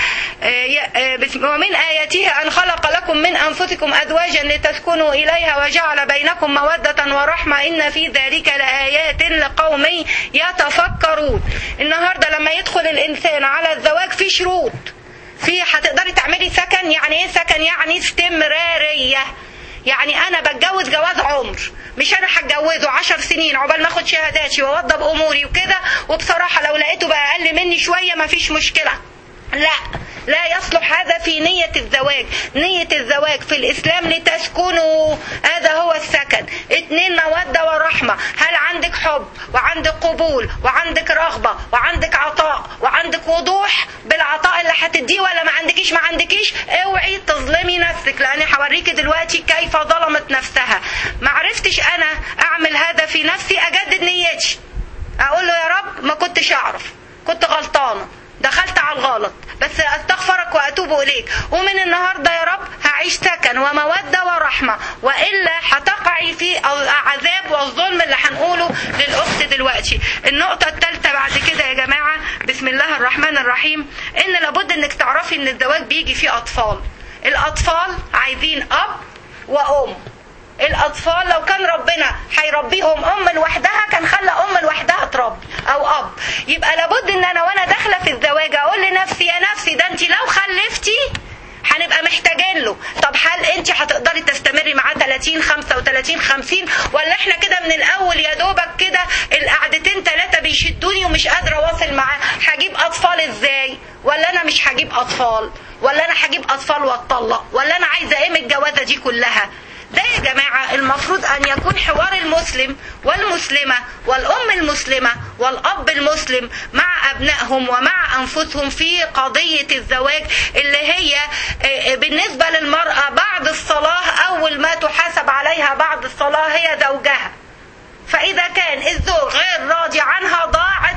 ومن آياته أن خلق لكم من أنفسكم أزواجا لتسكنوا إليها وجعل بينكم مودة ورحمة إن في ذلك لآيات لقوم يتفكرون. النهاردة لما يدخل الإنسان على الزواج في شروط، في هتقدري تعملي سكن. يعني إيه سكن؟ يعني استمرارية. يعني أنا بتجوز جواز عمر، مش أنا هتجوزه 10 سنين عقبال ما أخد شهاداتي وأوضب أموري وكده، وبصراحة لو لقيته بقى أقل مني شوية مفيش مشكلة. لا يصلح هذا في نية الزواج. نية الزواج في الإسلام لتسكنوا، هذا هو السكن. 2 مودة ورحمة. هل عندك حب وعندك قبول وعندك رغبة وعندك عطاء وعندك وضوح بالعطاء اللي هتديه، ولا ما عندكيش؟ اوعي تظلمي نفسك، لأني هوريكي دلوقتي كيف ظلمت نفسها. ما عرفتش أنا أعمل هذا في نفسي، أجدد نيتي، أقول له يا رب ما كنتش أعرف، كنت غلطانة، دخلت على الغلط، بس استغفرك واتوب اليك، ومن النهارده يا رب هعيش سكن وموده ورحمه، والا هتقعي في العذاب والظلم اللي هنقوله للاخت دلوقتي. النقطه الثالثه بعد كده يا جماعه، بسم الله الرحمن الرحيم، ان لابد انك تعرفي ان الزواج بيجي فيه اطفال. الاطفال عايزين اب وام. الاطفال لو كان ربنا هيربيهم ام لوحدها كان خلى ام لوحدها تربي او اب. يبقى لابد ان انا وانا داخله في الزواج اقول لنفسي يا نفسي ده انت لو خلفتي هنبقى محتاجين له. طب هل انت هتقدري تستمري معاه 30 35 50 ولا احنا كده من الاول يا دوبك كده القعدتين 3 بيشدوني ومش قادره اواصل معاه؟ هجيب اطفال ازاي؟ ولا انا مش هجيب اطفال؟ ولا انا هجيب اطفال واتطلق؟ ولا انا عايزه ايه من الجوازه دي كلها؟ ده يا جماعة المفروض أن يكون حوار المسلم والمسلمة والأم المسلمة والأب المسلم مع أبنائهم ومع أنفسهم في قضية الزواج، اللي هي بالنسبة للمرأة بعد الصلاة أول ما تحاسب عليها بعد الصلاة هي زوجها. فإذا كان الزوج غير راضي عنها ضاعت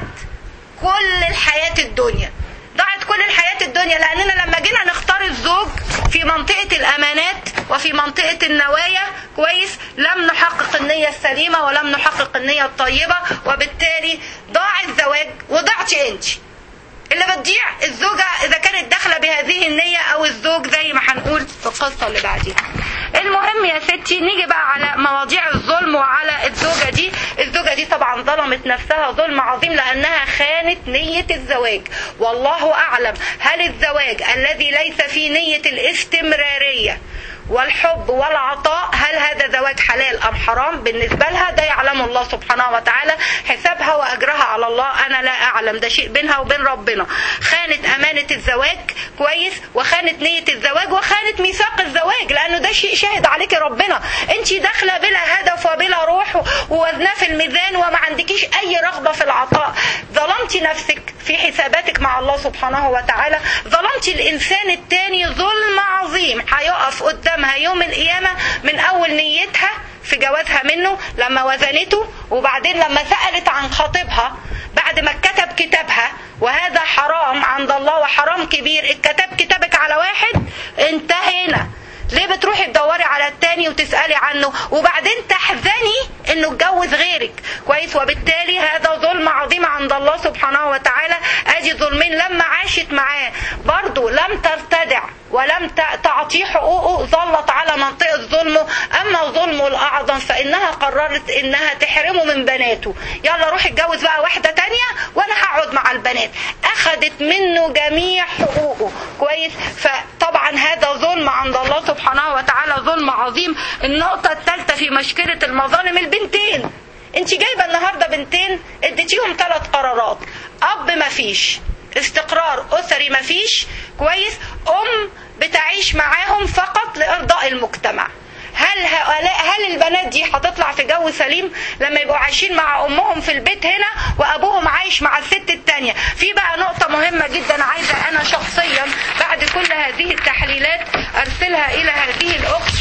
كل الحياة الدنيا، ضاعت كل الحياة الدنيا. لأننا لما جينا نختار الزوج في منطقة الأمانات وفي منطقة النوايا كويس لم نحقق النية السليمة ولم نحقق النية الطيبة، وبالتالي ضاع الزواج وضعتي انت. اللي بتضيع الزوجة إذا كانت داخلة بهذه النية أو الزوج زي ما هنقول في القصة اللي بعديها. المهم يا ستي نيجي بقى على مواضيع الظلم وعلى الزوجة دي. الزوجة دي طبعا ظلمت نفسها ظلم عظيم لأنها خانت نية الزواج. والله أعلم هل الزواج الذي ليس فيه نية الاستمرارية والحب والعطاء هل هذا زواج حلال أم حرام بالنسبة لها؟ ده يعلم الله سبحانه وتعالى، حسابها وأجرها على الله، أنا لا أعلم، ده شيء بينها وبين ربنا. خانت أمانة الزواج كويس، وخانت نية الزواج، وخانت ميثاق الزواج، لأنه ده شيء شاهد عليك ربنا. أنت داخلة بلا هدف وبلا روح ووزنها في الميزان وما عندكيش أي رغبة في العطاء. ظلمتي نفسك في حساباتك مع الله سبحانه وتعالى، ظلمتي الإنسان التاني ظلم عظيم هيقف قدامها يوم القيامة من أول نيتها في جوازها منه لما وزنته، وبعدين لما سألت عن خطيبها بعد ما كتب كتابها، وهذا حرام عند الله وحرام كبير. الكتاب كتابك على واحد انتهينا، ليه بتروحي تدوري على التاني وتسألي عنه وبعدين تحزني انه اتجوز غيرك كويس؟ وبالتالي هذا ظلم عظيم عند الله سبحانه وتعالى. ادي ظلمين لما عاشت معاه برضو لم ترتدع ولم تعطيه حقوقه، ظلت على منطقة ظلمه. اما ظلمه الاعظم فانها قررت انها تحرمه من بناته، يلا روح اتجوز بقى واحدة تانية وانا هقعد مع البنات. اخذت منه جميع حقوقه كويس. فطبعا هذا ظلم عند الله سبحانه وتعالى، ظلم عظيم. النقطة الثالثة في مشكلة المظالم البنتين. انت جايبة النهاردة بنتين اديتيهم 3 قرارات، اب مفيش، استقرار أسري مفيش كويس، أم بتعيش معاهم فقط لإرضاء المجتمع. هل البنات دي هتطلع في جو سليم لما يبقوا عايشين مع أمهم في البيت هنا وأبوهم عايش مع الست التانية؟ في بقى نقطة مهمة جدا عايزة أنا شخصيا بعد كل هذه التحليلات أرسلها إلى هذه الأخت.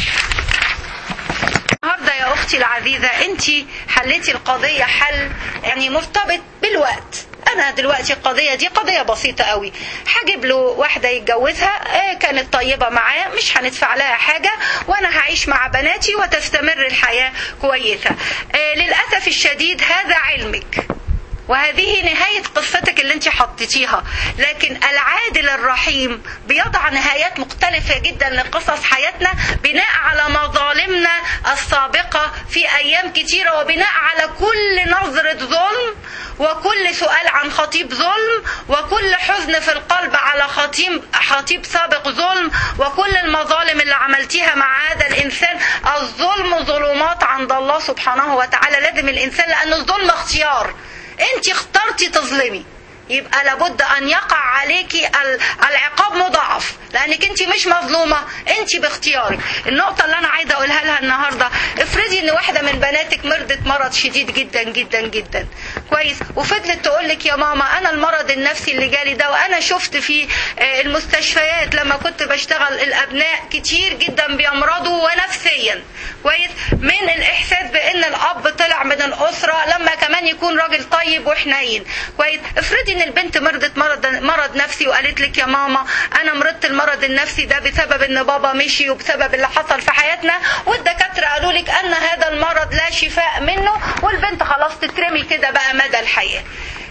النهارده يا أختي العزيزة أنت حليتي القضية حل يعني مرتبط بالوقت. انا دلوقتي القضية دي قضية بسيطة قوي، هجيب له واحدة يتجوزها كانت طيبة معاه، مش هندفع لها حاجة، وانا هعيش مع بناتي وتستمر الحياة كويسة. للأسف الشديد هذا علمك وهذه نهاية قصتك اللي انت حطيتيها، لكن العادل الرحيم بيضع نهايات مختلفة جدا لقصص حياتنا بناء على مظالمنا السابقة في أيام كتيرة، وبناء على كل نظرة ظلم وكل سؤال عن خطيب ظلم وكل حزن في القلب على خطيب سابق ظلم وكل المظالم اللي عملتيها مع هذا الإنسان. الظلم ظلمات عند الله سبحانه وتعالى، لازم الإنسان، لأن الظلم اختيار، انت اخترتي تظلمي، يبقى لابد ان يقع عليكي العقاب مضاعف، لانك انت مش مظلومة، انت باختيارك. النقطة اللي انا عايزة اقولها لها النهاردة، افرضي ان واحدة من بناتك مرضت مرض شديد جدا جدا جدا كويس، وفضلت تقولك يا ماما انا المرض النفسي اللي جالي ده، وانا شفت في المستشفيات لما كنت بشتغل الابناء كتير جدا بيمرضوا ونفسيا كويس، من الاحساس بان الاب طلع من الاسرة لما كمان يكون راجل طيب وحنين كويس. افرضي ان البنت مرضت مرض نفسي وقالت لك يا ماما انا مرضت المرض النفسي ده بسبب ان بابا مشي وبسبب اللي حصل في حياتنا، والدكاتره قالوا لك ان هذا المرض لا شفاء منه، والبنت خلاص تترمي كده بقى مدى الحياه.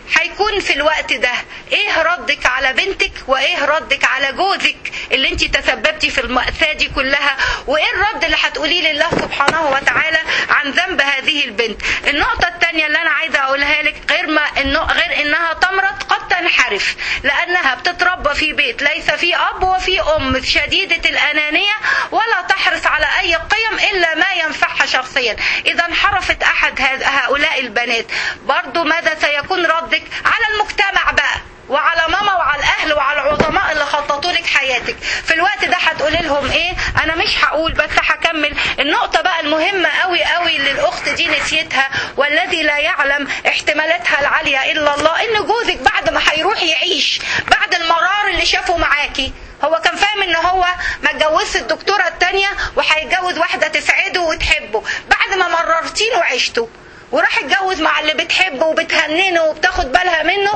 هيكون في الوقت ده ايه ردك على بنتك وايه ردك على جوزك اللي انت تسببتي في المأساة دي كلها، وايه الرد اللي هتقوليه لله سبحانه وتعالى عن ذنب هذه البنت. النقطة الثانية اللي انا عايزة اقولها لك، غير انها تمرض قد تنحرف، لانها بتتربى في بيت ليس فيه اب وفيه ام شديدة الانانية ولا تحرص على اي قيم الا ما ينفعها شخصيا. اذا انحرفت احد هؤلاء البنات، برضو ماذا سيكون ردك على المجتمع بقى، وعلى ماما وعلى الاهل وعلى العظماء اللي خططوا لك حياتك؟ في الوقت ده هتقولي لهم ايه؟ انا مش هقول، بس هكمل النقطه بقى المهمه قوي قوي اللي الاخت دي نسيتها، والذي لا يعلم احتمالاتها العاليه الا الله، ان جوزك بعد ما هيروح يعيش بعد المرار اللي شافه معاكي، هو كان فاهم ان هو ما اتجوزش الدكتوره التانية وهيتجوز واحده تسعده وتحبه، بعد ما مررتين وعشتوا وراح يتجوز مع اللي بتحبه وبتهننه وبتاخد بالها منه،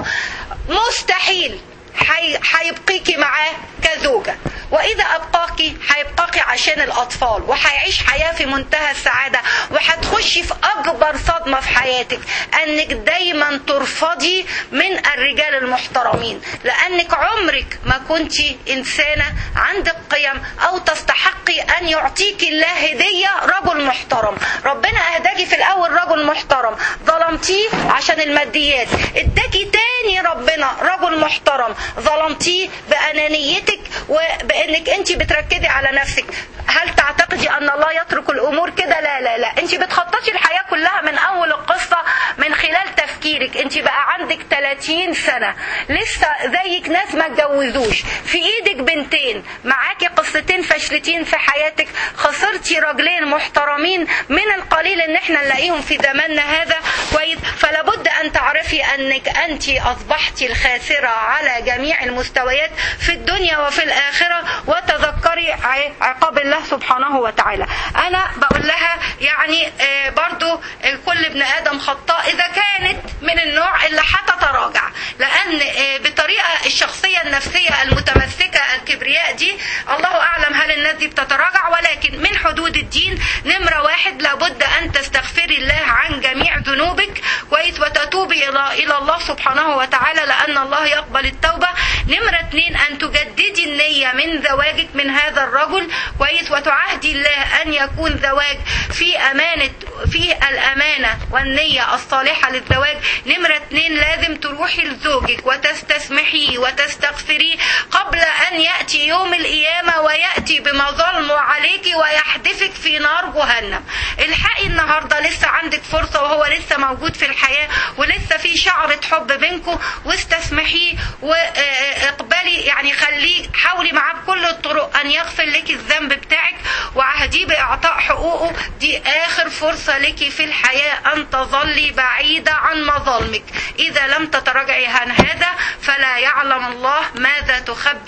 مستحيل هيبقيكي معاه كزوجة. وإذا أبقاكي هيبقاكي عشان الأطفال، وهيعيش حياة في منتهى السعادة، وهتخشي في أكبر صدمة في حياتك، أنك دايما ترفضي من الرجال المحترمين، لأنك عمرك ما كنتي إنسانة عندك قيم أو تستحقي أن يعطيك الله هدية رجل محترم. ربنا أهداكي في الأول رجل محترم، ظلمتيه عشان الماديات، اداكي تاني ربنا رجل محترم، ظلمتيه بأنانيتك وبأنك انت بتركزي على نفسك. هل تعتقدي أن الله يترك الأمور كده؟ لا لا لا، انت بتخططي الحياة كلها من أول القصة من خلال تفكيرك. انت بقى عندك 30 سنة لسه زيك ناس ما اتجوزوش، في ايدك بنتين، معاكي قصتين فاشلتين في حياتك، خسرتي رجلين محترمين من القليل ان احنا نلاقيهم في زماننا هذا كويس. فلابد ان تعرفي انك انت اصبحتي الخاسرة على جميع المستويات في الدنيا وفي الآخرة، وتذكري عقاب الله سبحانه وتعالى. انا بقول لها يعني برضو كل ابن ادم خطاء اذا كانت من النوع اللي هتتراجع، لان بطريقة الشخصية النفسية المتمسكة الكبرياء دي الله اعلم هل الناس دي بتتراجع، ولكن من حدود الدين نمرة 1 لابد ان تستغفري الله عن جميع ذنوبك كويس، وتتوبي الى الله سبحانه وتعالى لان الله يقبل التوبة. نمرة 2 ان تجددي النية من زواجك من هذا الرجل كويس، وتعهدي الله ان يكون زواج في الامانة والنية الصالحة للزواج. نمرة 2 لازم تروحي لزوجك وتستسمحيه وتستغفريه قبل ان يأتي يوم القيامة ويأتي بمظالمه عليك ويحدفك في نار جهنم. الحقي النهاردة لسه عندك فرصة وهو لسه موجود في الحياة ولسه في شعرة حب بينكم، واستسمحيه واقبلي يعني حاولي معاه بكل الطرق ان يغفر لك الذنب بتاعك وعهديه باعطاء حقوقه. دي اخر فرصة لك في الحياة ان تظلي بعيدة عن مظالمك. اذا لم تتراجعي عن هذا فلا يعلم الله ماذا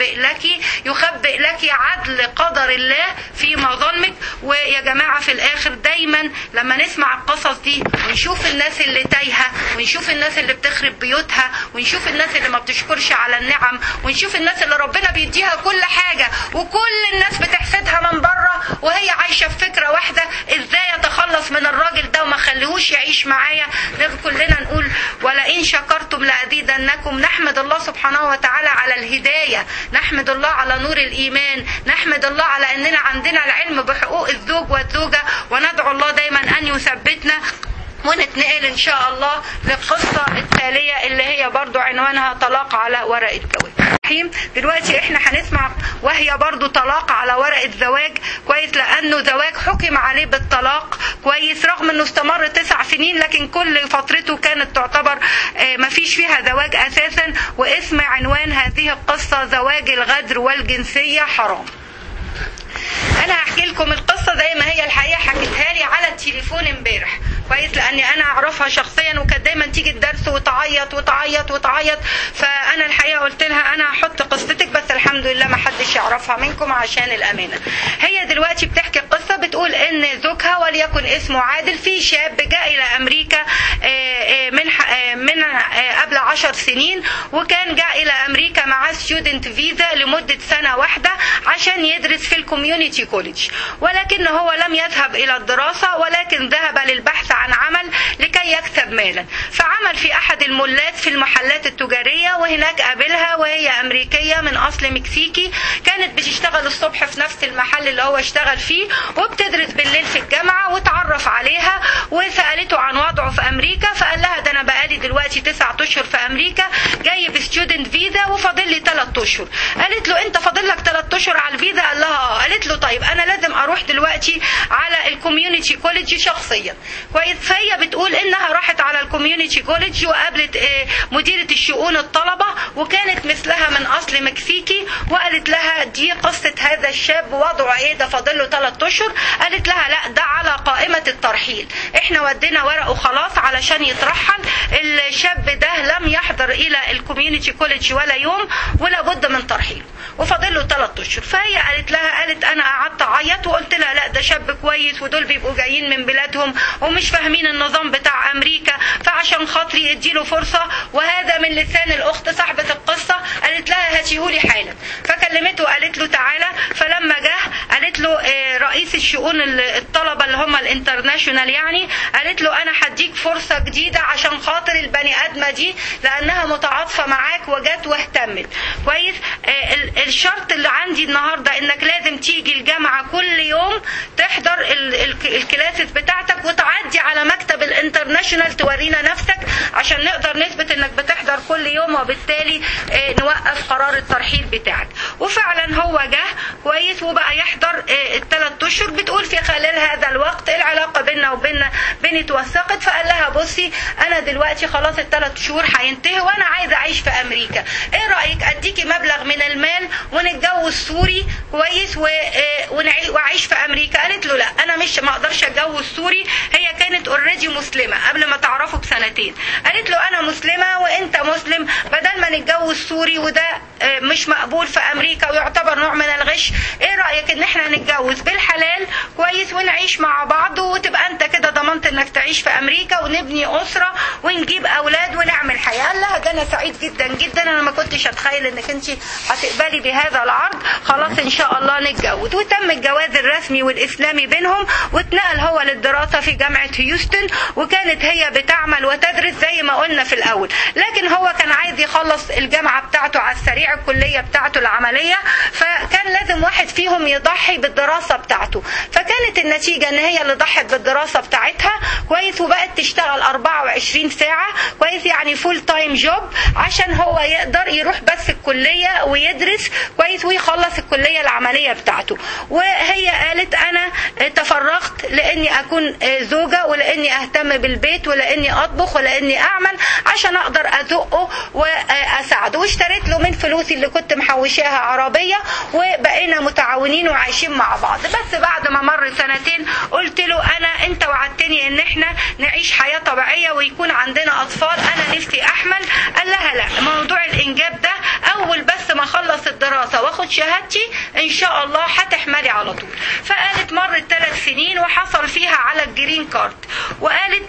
يخبئ لك عدل قدر الله في مظالمك. ويا جماعة في الاخر دايما لما نسمع القصص دي ونشوف الناس اللي تايهة، ونشوف الناس اللي بتخرب بيوتها، ونشوف الناس اللي ما بتشكرش على النعم، ونشوف الناس اللي ربنا بيديها كل حاجة وكل الناس بتحسدها من بره وهي عايشة بفكرة واحدة، ازاي اتخلص من الراجل ده وما خليهوش يعيش معايا. كلنا نقول ولئن شكرتم لأزيدنكم. نحمد الله سبحانه وتعالى على الهداية، نحمد الله على نور الإيمان، نحمد الله على أننا عندنا العلم بحقوق الزوج والزوجة، وندعو الله دايما أن يثبتنا. ونتنقل إن شاء الله للقصة التالية اللي هي برضو عنوانها طلاق على ورق الزواج. دلوقتي احنا هنسمع وهي برضو طلاق على ورق الزواج كويس، لانه زواج حكم عليه بالطلاق كويس، رغم انه استمر 9 سنين لكن كل فترته كانت تعتبر مفيش فيها زواج اساسا. واسم عنوان هذه القصة زواج الغدر والجنسية حرام. انا هحكي لكم القصة زي ما هي الحقيقة حكيتها لي على التليفون امبارح كويس، لاني انا اعرفها شخصيا وكانت دايما تيجي الدرس وتعيط وتعيط وتعيط. فانا الحقيقة قلت لها انا هحط قصتك بس الحمد لله ما حدش يعرفها منكم عشان الامانة. هي دلوقتي بتحكي القصة، بتقول ان زوجها وليكن اسمه عادل، في شاب جاء الى امريكا من قبل 10 سنين، وكان جاء الى امريكا مع ستودنت فيزا لمدة سنة واحدة عشان يدرس في الكوميونيتي كوليدج، ولكن هو لم يذهب الى الدراسة ولكن ذهب للبحث عن عمل لكي يكسب مالا. فعمل في احد المولات في المحلات التجارية، وهناك قابلها وهي امريكية من اصل مكسيكي، كانت بتشتغل الصبح في نفس المحل اللي هو اشتغل فيه وبتدرس بالليل في الجامعة، وتعرف عليها وسألته عن وضعه في امريكا، فقال لها ده انا بقالي دلوقتي 9 اشهر في امريكا جاي بستودنت فيزا وفاضل لي 3 اشهر. قالت له انت فاضل لك 3 اشهر على الفيزا؟ قال لها اه. قالت له طيب انا لازم اروح دلوقتي على الكوميونيتي كوليدج شخصيا. كويس. فهي بتقول انها راحت على الكوميونيتي كوليدج وقابلت مديرة الشؤون الطلبة، وكانت مثلها من اصل مكسيكي، وقالت لها دي قصة هذا الشاب وضعه ايه، ده فاضل له 3 اشهر. قالت لها لا ده على قائمة الترحيل، احنا ودينا ورقه خلاص علشان يترحل، الشاب ده لم يحضر الى الكوميونيتي كوليدج ولا يوم ولا بد من ترحيله وفاضل له 3 اشهر. فهي قالت انا قعدت اعيط وقلت لها لا ده شاب كويس، ودول بيبقوا جايين من بلادهم ومش فاهمين النظام بتاع امريكا، فعشان خاطري اديله فرصة. وهذا من لسان الاخت صاحبة القصة. قالت لها هاتيهولي حالا. فكلمته وقالت له تعالى. فلما جه قالت له رئيس الشؤون الطلبة اللي هم الانترناشونال يعني، قالت له انا هديك فرصة جديدة عشان خاطر البني ادمة دي لانها متعاطفة معاك وجت واهتمت. كويس. الشرط اللي عندي النهاردة انك لازم تيجي الجامعة كل يوم تحضر الكلاسز بتاعتك وتعدي على مكتب الانترناشونال تورينا نفسك عشان نقدر نثبت انك بتحضر كل يوم، وبالتالي نوقف قرار الترحيل بتاعك. وفعلا هو جه. كويس. وبقى يحضر ال3 اشهر. بتقول في خلال هذا الوقت العلاقة بيننا وبين اتوثقت. فقال لها بصي انا دلوقتي خلاص ال3 شهور هينتهي وانا عايزة اعيش في امريكا، ايه رأيك اديكي مبلغ من المال ونتجوز سوري؟ كويس. واعيش في امريكا. قالت له لا انا ما اقدرش اتجوز سوري. هي كانت اوريدي مسلمة قبل ما تعرفوا ب2 قالت له انا مسلمة وانت مسلم، بدل ما نتجوز سوري وده مش مقبول في امريكا ويعتبر نوع من الغش، ايه رأيك ان احنا نتجوز بالحلال؟ كويس. ونعيش مع بعض وتبقى انت كده ضمنت انك تعيش في امريكا ونبني اسرة ونجيب اولاد ونعمل حياة. قال لها ده انا سعيد جدا جدا، انا ما كنتش اتخيل انك انت هتقبلي بهذا العرض، خلاص ان شاء الله نتجوز. وتم الجواز الرسمي والاسلامي بينهم، واتنقل هو للدراسة في جامعة هيوستن، وكانت هي بتعمل وتدرس زي ما قلنا في الاول، لكن هو كان عايز يخلص الجامعة بتاعته على السريع، الكلية بتاعته العملية، فكان لازم واحد فيهم يضحي بالدراسة بتاعته. فكانت النتيجة ان هي اللي ضحت بالدراسة بتاعتها. كويس. وبقت تشتغل 24 ساعة. كويس. يعني فول تايم جوب عشان هو يقدر يروح بس الكلية ويدرس. كويس. ويخلص الكلية العملية بتاعته. وهي قالت انا تفرغت لاني اكون زوجة ولاني اهتم بالبيت ولاني اطبخ ولاني اعمل عشان اقدر ازقه واساعده. واشتريت له من فلوسي اللي كنت محوشاها عربية، وبقينا متعاونين وعايشين مع بعض. بس بعد ما مر 2 قلت له انت وعدتني ان احنا نعيش حياة طبيعية ويكون عندنا اطفال، انا نفسي احمل. قال لها لا، موضوع الانجاب ده اول بس ما اخلص الدراسة واخد شهادتي ان شاء الله هتحملي على طول. فقالت مرت 3 سنين وحصل فيها على الجرين كارد، وقالت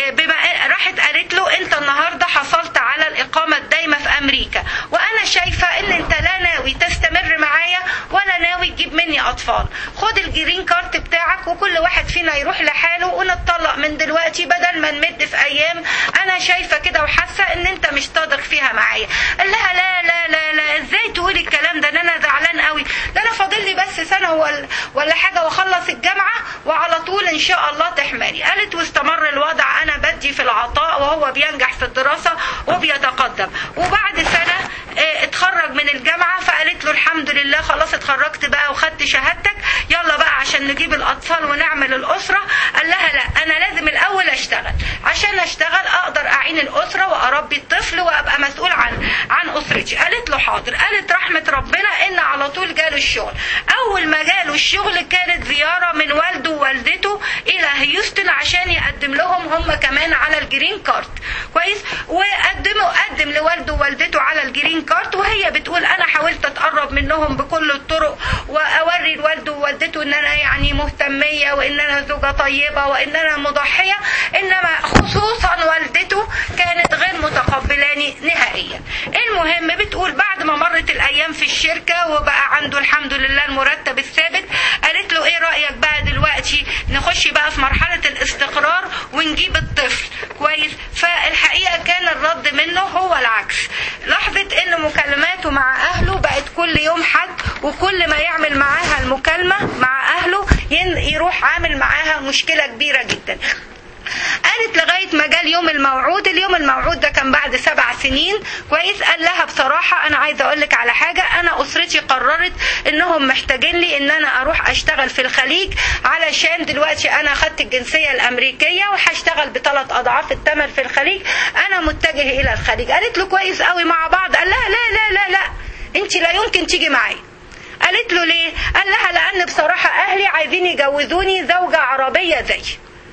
راحت قالت له انت النهاردة حصلت على الاقامة الدايمة في امريكا، وانا شايفة ان انت لا ناوي تستمر معايا ولا ناوي تجيب مني اطفال. خد الجرين كارد بتاعك وكل واحد فينا يروح لحاله ونتطلق من دلوقتي بدل ما نمد في ايام انا شايفة كده وحاسة ان انت مش صادق فيها معايا. قال لها لا لا لا لا، ازاي تقولي الكلام ده؟ انا زعلان قوي، ده انا فاضل لي بس سنة ولا حاجة واخلص الجامعة وعلى طول ان شاء الله تحملي. قالت واستمر الوضع، انا بدي في العطاء وهو بينجح في الدراسة وبيتقدم. وبعد سنة اتخرج من الجامعة، فقالت له الحمد لله خلاص اتخرجت بقى وخدت شهادتك، يلا بقى عشان نجيب الاطفال ونعمل الاسرة. قال لها لا، انا لازم الاول اشتغل، عشان اشتغل اقدر اعين الاسرة واربي الطفل وابقى مسؤول عن اسرتي. قالت له حاضر. قالت رحمة ربنا ان على طول جاله الشغل. اول ما جاله الشغل كانت زيارة من والده ووالدته الى هيوستن عشان يقدم لهم هم كمان على الجرين كارد. كويس. قدم لوالده ووالدته على الجرين كارد، وهي بتقول انا حاولت اتقرب منهم بكل الطرق واوري لوالده ووالدته ان انا مهتمية وان انا زوجة طيبة وان انا مضحية، انما خصوصا والدته كانت غير متقبلاني نهائيا. المهم بتقول بعد ما مرت الايام في الشركة وبقى عنده الحمد لله المرتب الثابت، قالت له ايه رأيك بقى دلوقتي نخش بقى في مرحلة الاستقرار ونجيب الطفل؟ كويس. فالحقيقة كان الرد منه هو العكس. لاحظت ان مكالماته مع اهله بقت كل يوم حد، وكل ما يعمل معاها المكالمة مع اهله يروح عامل معاها مشكلة كبيرة جدا. قالت لغاية ما جاء اليوم الموعود. اليوم الموعود ده كان بعد 7 سنين. كويس. قال لها بصراحة انا عايزة اقولك على حاجة، انا اسرتي قررت انهم محتاجين لي ان انا اروح اشتغل في الخليج، علشان دلوقتي انا اخدت الجنسية الامريكية وهشتغل ب3 اضعاف الثمن في الخليج، انا متجه الى الخليج. قالت له كويس قوي مع بعض. قال لها لا لا لا لا انت لا يمكن تيجي معي. قالت له ليه؟ قال لها لان بصراحة اهلي عايزين يجوزوني زوجة عربية زي.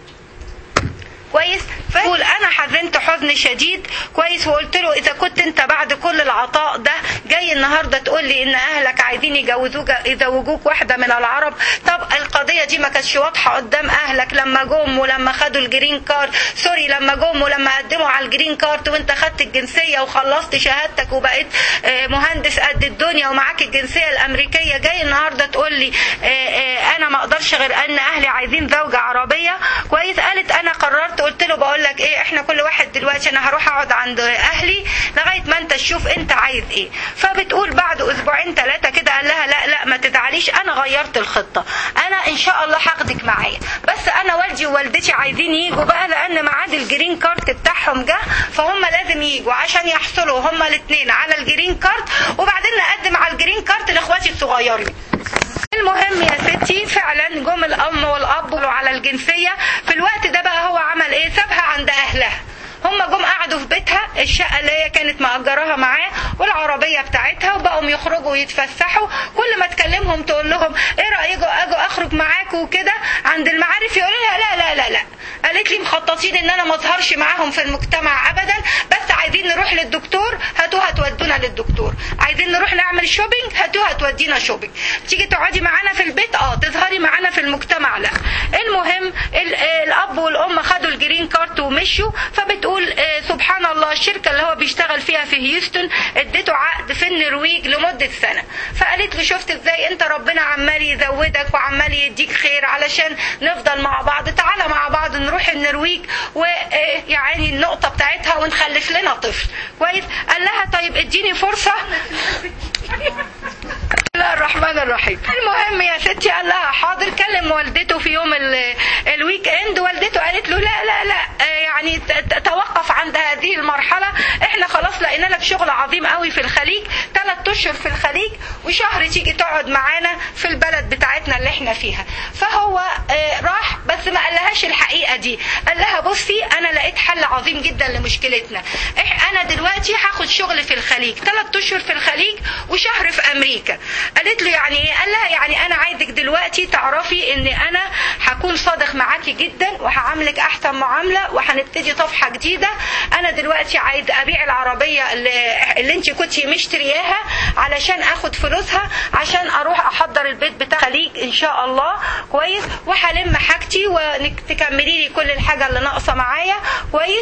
كويس. فقول انا حزنت حزن شديد. كويس. وقلت له اذا كنت انت بعد كل العطاء ده جاي النهارده تقول لي ان اهلك عايزين يزوجوك واحده من العرب، طب القضيه دي ما كانتش واضحه قدام اهلك لما جم ولما خدوا الجرين كارد، سوري لما جم ولما قدموا على الجرين كارد وانت خدت الجنسيه وخلصت شهادتك وبقيت مهندس قد الدنيا ومعاك الجنسيه الامريكيه، جاي النهارده تقول لي انا ما اقدرش غير ان اهلي عايزين زوجه عربيه. كويس. قالت انا قررت، قلت له بقول لك ايه، احنا كل واحد دلوقتي انا هروح اقعد عند اهلي لغايه ما انت تشوف انت عايز ايه. فبتقول بعد 2 3 كده قال لها لا لا ما تزعليش، انا غيرت الخطه، انا ان شاء الله هاخدك معايا، بس انا والدي ووالدتي عايزين يجوا بقى لان ميعاد الجرين كارد بتاعهم جه، فهم لازم يجوا عشان يحصلوا هم الاثنين على الجرين كارد، وبعدين نقدم على الجرين كارد لاخواتي الصغيرين. المهم يا ستي فعلا جم الام والاب على الجنسيه. في الوقت ده بقى هو عمل ايه؟ سابها عند اهلها. هم جم قعدوا في بيتها، الشقه اللي هي كانت مأجراها معاه والعربيه بتاعتها، وبقوا يخرجوا ويتفسحوا. كل ما تكلمهم تقول لهم ايه رايكم اجوا اخرج معاكم وكده عند المعارف، يقولوا لها لا لا لا لا. قالت لي مخططين ان انا ما اظهرش معاهم في المجتمع ابدا، بس عايزين نروح للدكتور هاتوها تودونا للدكتور، عايزين نروح نعمل شوبينج هاتوها تودينا شوبينج، تيجي تقعدي معانا في البيت تظهري معانا في المجتمع لا. المهم الاب والام خدوا الجرين كارت ومشوا. فبتقول سبحان الله الشركه اللي هو بيشتغل فيها في هيوستن اديته عقد في النرويج لمده سنه. فقالت له شفت ازاي انت ربنا عمال يزودك وعمال يديك خير علشان نفضل مع بعض، تعالى مع بعض نروح النرويج ويعني النقطه بتاعتها ونخلف لنا طفل. كويس. قال لها طيب اديني فرصه. بسم الله الرحمن الرحيم. المهم يا ستي قال لها حاضر. كلم والدته في يوم الويك اند، والدته قالت له لا لا لا يعني توقف عند هذه المرحله، احنا خلاص لقينا لك شغل عظيم قوي في الخليج، 3 اشهر في الخليج وشهر تيجي تقعد معانا في البلد بتاعتنا اللي احنا فيها. فهو راح بس ما قالهاش الحقيقه دي. قال لها بصي انا لقيت حل عظيم جدا لمشكلتنا، انا دلوقتي هاخد شغل في الخليج 3 اشهر في الخليج وشهر في امريكا. قالت له يعني ايه؟ قال لها يعني انا عايزك دلوقتي تعرفي ان انا هكون صادق معاكي جدا وهعاملك احسن معامله وهنبتدي صفحه جديده. انا دلوقتي عايز ابيع العربيه اللي انت كنتي مشترياها علشان اخد فلوسها عشان اروح احضر البيت بتاع الخليج ان شاء الله. كويس. وهلم حاجتي وتكملي لي كل الحاجه اللي ناقصه معايا. كويس.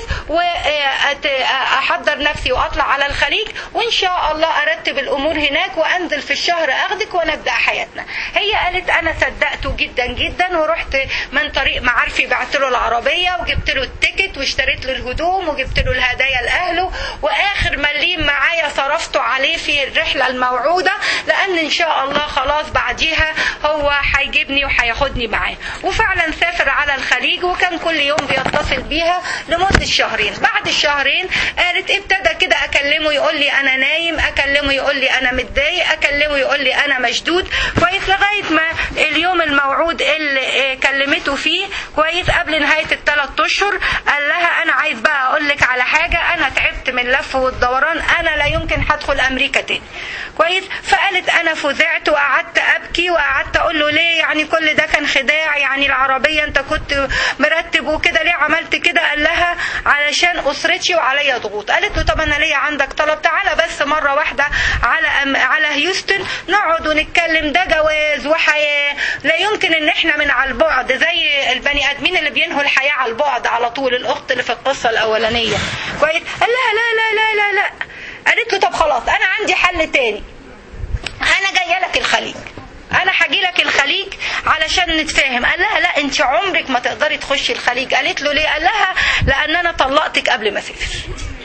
واحضر نفسي واطلع على الخليج وان شاء الله ارتب الامور هناك وانزل في الشهر اخدك ونبدا حياتنا. هي قالت انا صدقته جدا جدا ورحت من طريق معارفي بعت له العربيه وجبت له التيكت واشتريت له الهدوم وجبت له الهدايا لاهله، واخر مليم معايا صرفته عليه في الرحله الموعوده لان ان شاء الله خلاص بعديها هو هيجيبني وهياخدني معاه. وفعلا سافر على الخليج وكان كل يوم بيتصل بيها لمده 2 شهرين. بعد الشهرين قالت ابتدى كده اكلمه يقول لي انا نايم، اكلمه يقول لي انا متضايق، اكلمه يقول لي انا مشدود. كويس. لغايه ما اليوم الموعود اللي كلمته فيه كويس قبل نهايه ال3 اشهر قال لها انا عايز بقى اقول لك على حاجه، انا تعبت من اللف والدوران، انا لا يمكن هدخل امريكا تاني. كويس. فقالت انا فزعت وقعدت ابكي وقعدت اقول له ليه يعني كل ده كان خداع، يعني العربيه انت كنت مرتب وكده ليه عملت كده؟ قال لها علشان اسرتي وعليا ضغوط. قالت له طب انا ليا عندك طلب، تعالى بس مره واحده على هيوستن نقعد ونتكلم، ده جواز وحياه لا ممكن ان احنا من على البعد زي البني ادمين اللي بينهوا الحياة على البعد على طول. الاخت اللي في القصة الاولانية كويس قال لها لا لا لا لا لا. قالت له طب خلاص انا عندي حل تاني، انا جايه لك الخليج، انا هاجي لك الخليج علشان نتفاهم. قال لها لا انت عمرك ما تقدري تخشي الخليج. قالت له ليه؟ قال لها لان انا طلقتك قبل ما اسافر.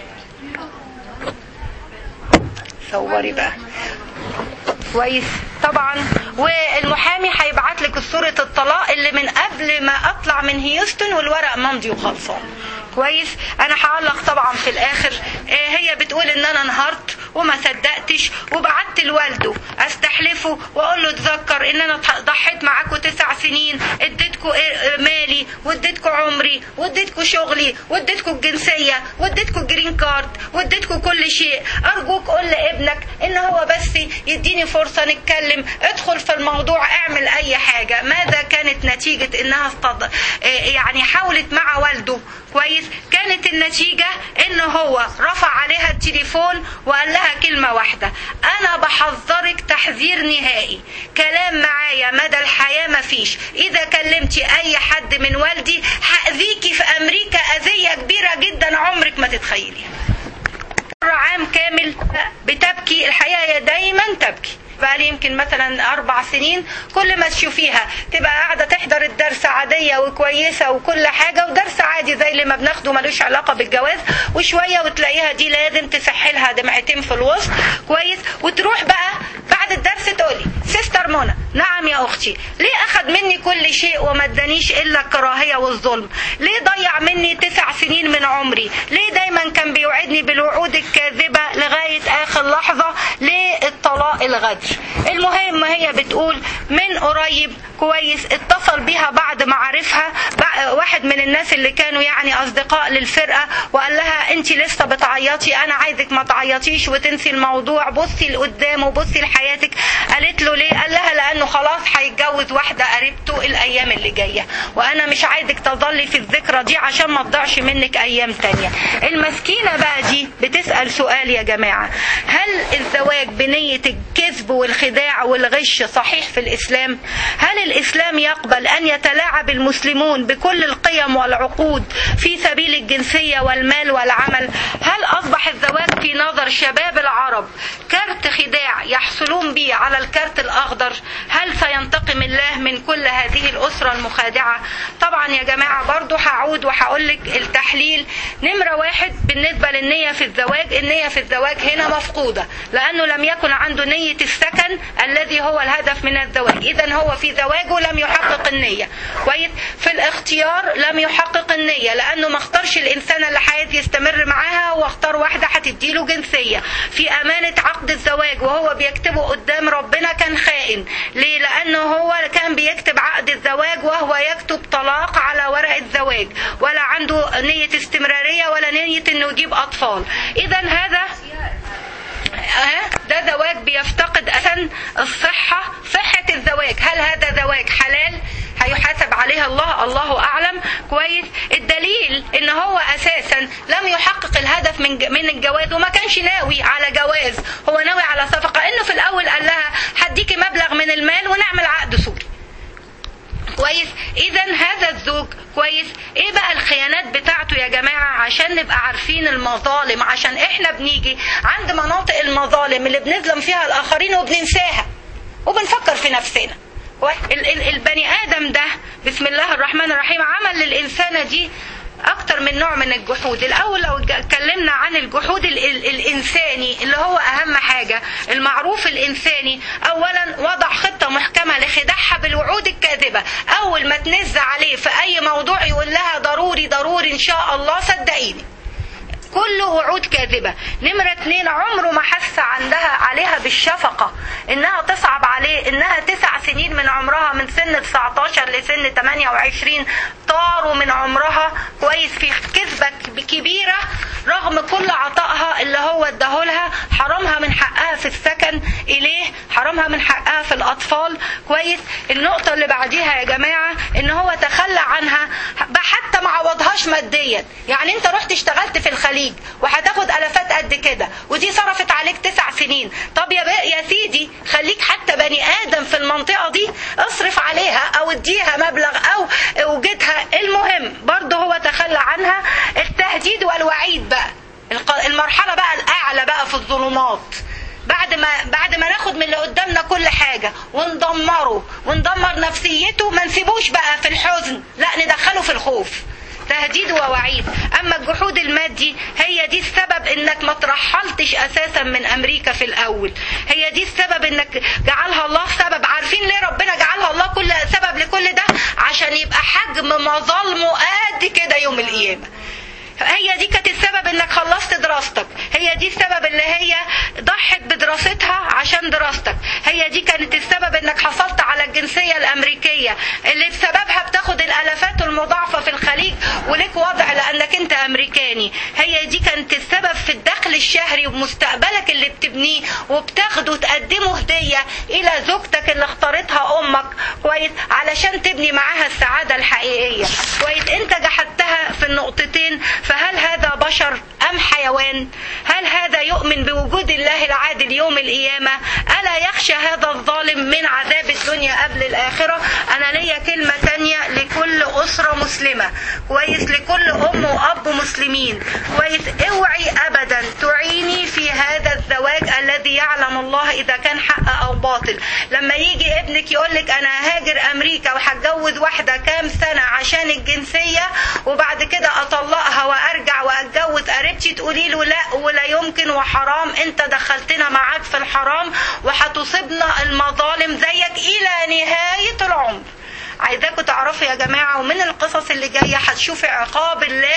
صوري بقى كويس طبعا. والمحامي هيبعت لك صورة الطلاق اللي من قبل ما اطلع من هيوستن والورق ممضي وخلصان كويس. انا هعلق طبعا في الاخر. هي بتقول ان انا انهارت وما صدقتش وبعت لوالده استحلفه واقول له تذكر ان انا ضحيت معاكم 9 سنين، اديتكم مالي واديتكم عمري واديتكم شغلي واديتكم الجنسيه واديتكم الجرين كارد واديتكم كل شيء. ارجوك قول لابنك ان هو بس يديني فرصه نتكلم، ادخل في الموضوع، اعمل اي حاجه. ماذا كانت نتيجه انها يعني حاولت مع والده كويس؟ كانت النتيجة ان هو رفع عليها التليفون وقال لها كلمة واحدة: انا بحذرك تحذير نهائي، كلام معايا مدى الحياة مفيش، اذا كلمتي اي حد من والدي هأذيكي في امريكا اذية كبيرة جدا عمرك ما تتخيليها. عام كامل بتبكي، الحقيقة دايما تبكي. بقالي يمكن مثلا 4 سنين كل ما تشوفيها تبقى قاعدة تحضر الدرس عادية وكويسة وكل حاجة، ودرس عادي زي اللي ما بناخده ملوش علاقة بالجواز، وشوية وتلاقيها دي لازم تسحلها دمعتين في الوسط كويس، وتروح بقى بعد الدرس تقولي: سيستر منى، نعم يا اختي، ليه اخد مني كل شيء وما ادانيش الا الكراهية والظلم؟ ليه ضيع مني 9 سنين من عمري؟ ليه دايما كان بيوعدني بالوعود الكاذبة لغاية اخر لحظة؟ ليه الطلاق الغدر؟ المهم هي بتقول من قريب كويس اتصل بيها بعد ما عرفها واحد من الناس اللي كانوا يعني اصدقاء للفرقة، وقال لها: انت لسه بتعيطي، انا عايزك ما تعيطيش وتنسي الموضوع، بصي لقدام وبصي لحياتك. قالت له: ليه؟ قال لها: لانه خلاص هيتجوز واحدة قريبته الايام اللي جاية، وانا مش عايزك تظلي في الذكرى دي عشان ما تضيعش منك ايام تانية. المسكينة بقى دي بتسأل سؤال يا جماعة: هل الزواج بنية الكذب والخداع والغش صحيح في الإسلام؟ هل الإسلام يقبل أن يتلاعب المسلمون بكل القيم والعقود في سبيل الجنسية والمال والعمل؟ هل أصبح الزواج في نظر شباب العرب كارت خداع يحصلون به على الكارت الأخضر؟ هل سينتقم الله من كل هذه الأسرة المخادعة؟ طبعا يا جماعة برضو هعود وهقول لك التحليل. نمرة 1 بالنسبة للنية في الزواج، النية في الزواج هنا مفقودة، لأنه لم يكن عنده نية السكن الذي هو الهدف من الزواج. إذن هو في زواجه لم يحقق النية كويس. في الاختيار لم يحقق النية، لأنه ما اختارش الإنسان اللي عايز يستمر معاها، واختار واحدة هتديله جنسية. في أمانة عقد الزواج وهو بيكتبه قدام ربنا كان خائن. ليه؟ لأنه هو كان بيكتب عقد الزواج وهو يكتب طلاق على ورق الزواج، ولا عنده نية استمرارية ولا نية انه يجيب أطفال. إذن هذا ده زواج بيفتقد أساسا صحة الزواج. هل هذا زواج حلال؟ هيحاسب عليها الله أعلم كويس. الدليل ان هو أساسا لم يحقق الهدف من الجواز، وما كانش ناوي على جواز، هو ناوي على صفقة. انه في الأول قال لها: هديكي مبلغ من المال ونعمل عقد سوري كويس. إذن هذا الزوج كويس. ايه بقى الخيانات بتاعته يا جماعة عشان نبقى عارفين المظالم؟ عشان احنا بنيجي عند مناطق المظالم اللي بنظلم فيها الآخرين وبننساها وبنفكر في نفسنا. البني آدم ده بسم الله الرحمن الرحيم عمل للإنسانة دي أكتر من نوع من الجحود. الأول لو اتكلمنا عن الجحود الإنساني اللي هو أهم حاجة، المعروف الإنساني، أولا وضع خطة محكمة لخداعها بالوعود الكاذبة. أول ما تنز عليه في أي موضوع يقول لها: ضروري ضروري إن شاء الله صدقيني، كله وعود كاذبة. نمرة 2 عمره ما حس عليها بالشفقة، انها تصعب عليه، انها 9 سنين من عمرها من سن 19 لسن 28 طاروا من عمرها كويس في كذبة كبيرة، رغم كل عطائها اللي هو اداهولها. حرمها من حقها في السكن إليه، حرمها من حقها في الأطفال كويس. النقطة اللي بعديها يا جماعة ان هو تخلى عنها، حتى ما عوضهاش ماديا. يعني انت رحت اشتغلت في الخليج وهتاخد ألفات قد كده، ودي صرفت عليك 9 سنين. طب يا سيدي خليك حتى بني آدم في المنطقة دي، اصرف عليها. عليها او اديها مبلغ او اوجدها. المهم برضه هو تخلى عنها. التهديد والوعيد بقى المرحلة بقى الاعلى بقى في الظلمات، بعد ما ناخد من اللي قدامنا كل حاجة وندمره وندمر نفسيته، ما نسيبوش بقى في الحزن، لا ندخله في الخوف. تهديد ووعيد. اما الجحود المادي هي دي السبب انك ما ترحلتش اساسا من امريكا في الاول، هي دي السبب انك جعلها الله سبب. عارفين ليه ربنا جعلها الله كل سبب لكل ده؟ عشان يبقى حجم مظالمه قد كده يوم القيامة. هي دي كانت السبب انك خلصت دراستك، هي دي السبب اللي هي ضحت بدراستها عشان دراستك، هي دي كانت السبب انك حصلت على الجنسية الامريكية اللي بسببها بتاخد الالافات المضاعفة في الخليج ولك وضع لانك انت امريكاني. هي دي كانت السبب في الدخل الشهري ومستقبلك اللي بتبنيه وبتاخده تقدمه هدية الى زوجتك اللي اختارتها امك، كويس، علشان تبني معاها السعادة الحقيقية. كويس، انت جحدتها في النقطتين. فهل هذا بشر أم حيوان؟ هل هذا يؤمن بوجود الله العادل يوم القيامة؟ ألا يخشى هذا الظالم من عذاب الدنيا قبل الآخرة؟ أنا ليا كلمة تانية لكل أسرة مسلمة، كويس، لكل أم وأب مسلمين، كويس، اوعي أبدا تعيني في هذا الزواج الذي يعلم الله إذا كان حق أو باطل. لما يجي ابنك يقولك أنا هاجر أمريكا وهتجوز واحدة كام سنة عشان الجنسية وبعد كده أطلقها وأرجع وأتجوز قريبتي، تقولي له لا ولا يمكن وحرام، أنت دخلتنا معاك في الحرام وهتصيبنا المظالم زيك إلى نهاية العمر. عايزاكم تعرفوا يا جماعة، ومن القصص اللي جاية هتشوفي عقاب الله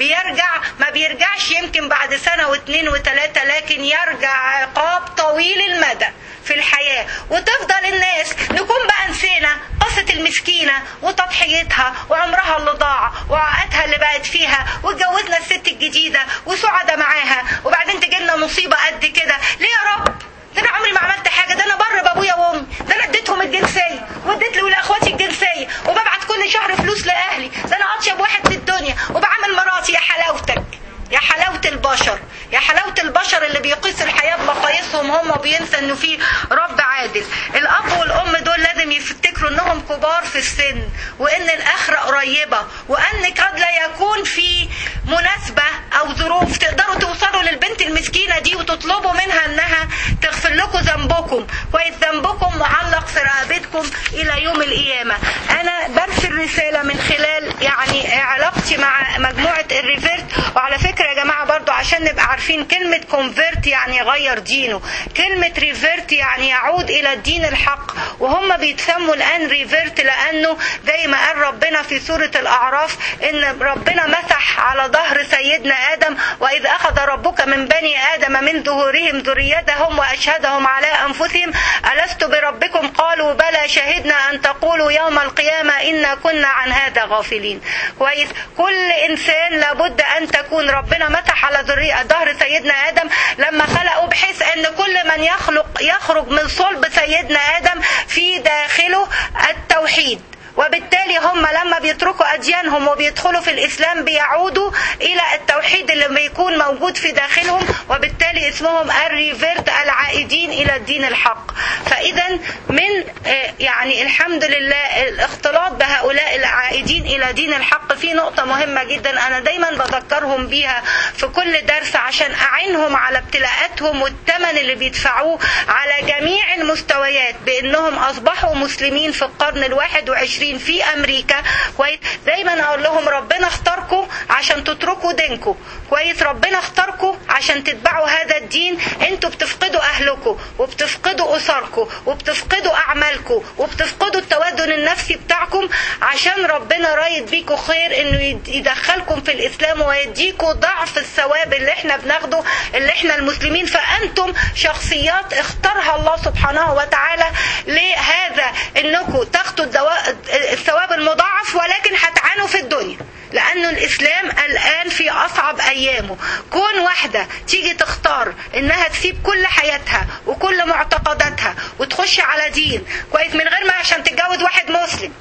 ما بيرجعش يمكن بعد سنة واثنين وثلاثة، لكن يرجع عقاب طويل المدى في الحياة. وتفضل الناس نكون بقى نسينا قصة المسكينة وتضحيتها وعمرها اللي ضاع وعقدها اللي بقت فيها، واتجوزنا الست الجديدة وسعدة معاها، وبعدين تجيلنا مصيبة قد كده. ليه يا رب؟ ده انا عمري ما عملت حاجة، ده انا بر بابويا وامي، ده انا اديتهم الجنسية واديت لاخواتي الجنسية وببعت كل شهر فلوس لاهلي، ده انا اطيب واحد في الدنيا وبعمل مراتي. يا حلاوتك، يا حلاوة البشر، يا حلاوة البشر اللي بيقيس الحياة بمقاييسهم هم وبينسى انه في رب عادل. الاب والام دول لازم يفتكروا انهم كبار في السن، وان الاخرة قريبة، وان قد لا يكون في مناسبة او ظروف تقدروا توصلوا للبنت المسكينة دي وتطلبوا منها انها تغفر لكم ذنبكم، كويس، ذنبكم معلق في رقبتكم الى يوم القيامة. انا برسل رسالة من خلال يعني علاقتي مع مجموعة الريفيرت. وعلى فكرة يا جماعة برضو عشان نبقى عارفين، كلمة كونفيرت يعني غير دينه، كلمة ريفيرت يعني يعود إلى الدين الحق، وهم بيتسموا الآن ريفيرت لأنه زي ما قال ربنا في سورة الأعراف إن ربنا مسح على ظهر سيدنا آدم، وإذ أخذ ربك من بني آدم من ظهورهم ذريتهم وأشهدهم على أنفسهم ألست بربكم قالوا بلى شهدنا أن تقولوا يوم القيامة إنا كنا عن هذا غافلين. كويس، كل إنسان لابد أن تكون ربنا مسح على ظهر سيدنا آدم لما خلقه، بحيث أن كل من يخرج من صلب سيدنا آدم في داخله التوحيد. وبالتالي هم لما بيتركوا أديانهم وبيدخلوا في الإسلام بيعودوا إلى التوحيد اللي بيكون موجود في داخلهم، وبالتالي اسمهم الريفيرت، العائدين إلى الدين الحق. فإذا من يعني الحمد لله الاختلاط بهؤلاء العائدين إلى دين الحق في نقطة مهمة جدا أنا دايما بذكرهم بيها في كل درس عشان أعينهم على ابتلاءاتهم والثمن اللي بيدفعوه على جميع المستويات بأنهم أصبحوا مسلمين في القرن 21 في أمريكا. كويس، دايما أقول لهم ربنا اختاركم عشان تتركوا دينكم، كويس، ربنا اختاركم عشان تتبعوا هذا الدين. انتوا بتفقدوا أهلكم وبتفقدوا أسركم وبتفقدوا أعمالكم وبتفقدوا التوازن النفسي بتاعكم، عشان ربنا رايد بيكم خير انه يدخلكم في الإسلام ويديكم ضعف الثواب اللي احنا بناخده اللي احنا المسلمين. فأنتم شخصيات اختارها الله سبحانه وتعالى لهذا، انكم تاخدوا الثواب المضاعف، ولكن هتعانوا في الدنيا لأنه الإسلام الآن في أصعب أيامه. كون واحدة تيجي تختار إنها تسيب كل حياتها وكل معتقداتها وتخش على دين، كويس، من غير ما عشان تتجوز واحد مسلم،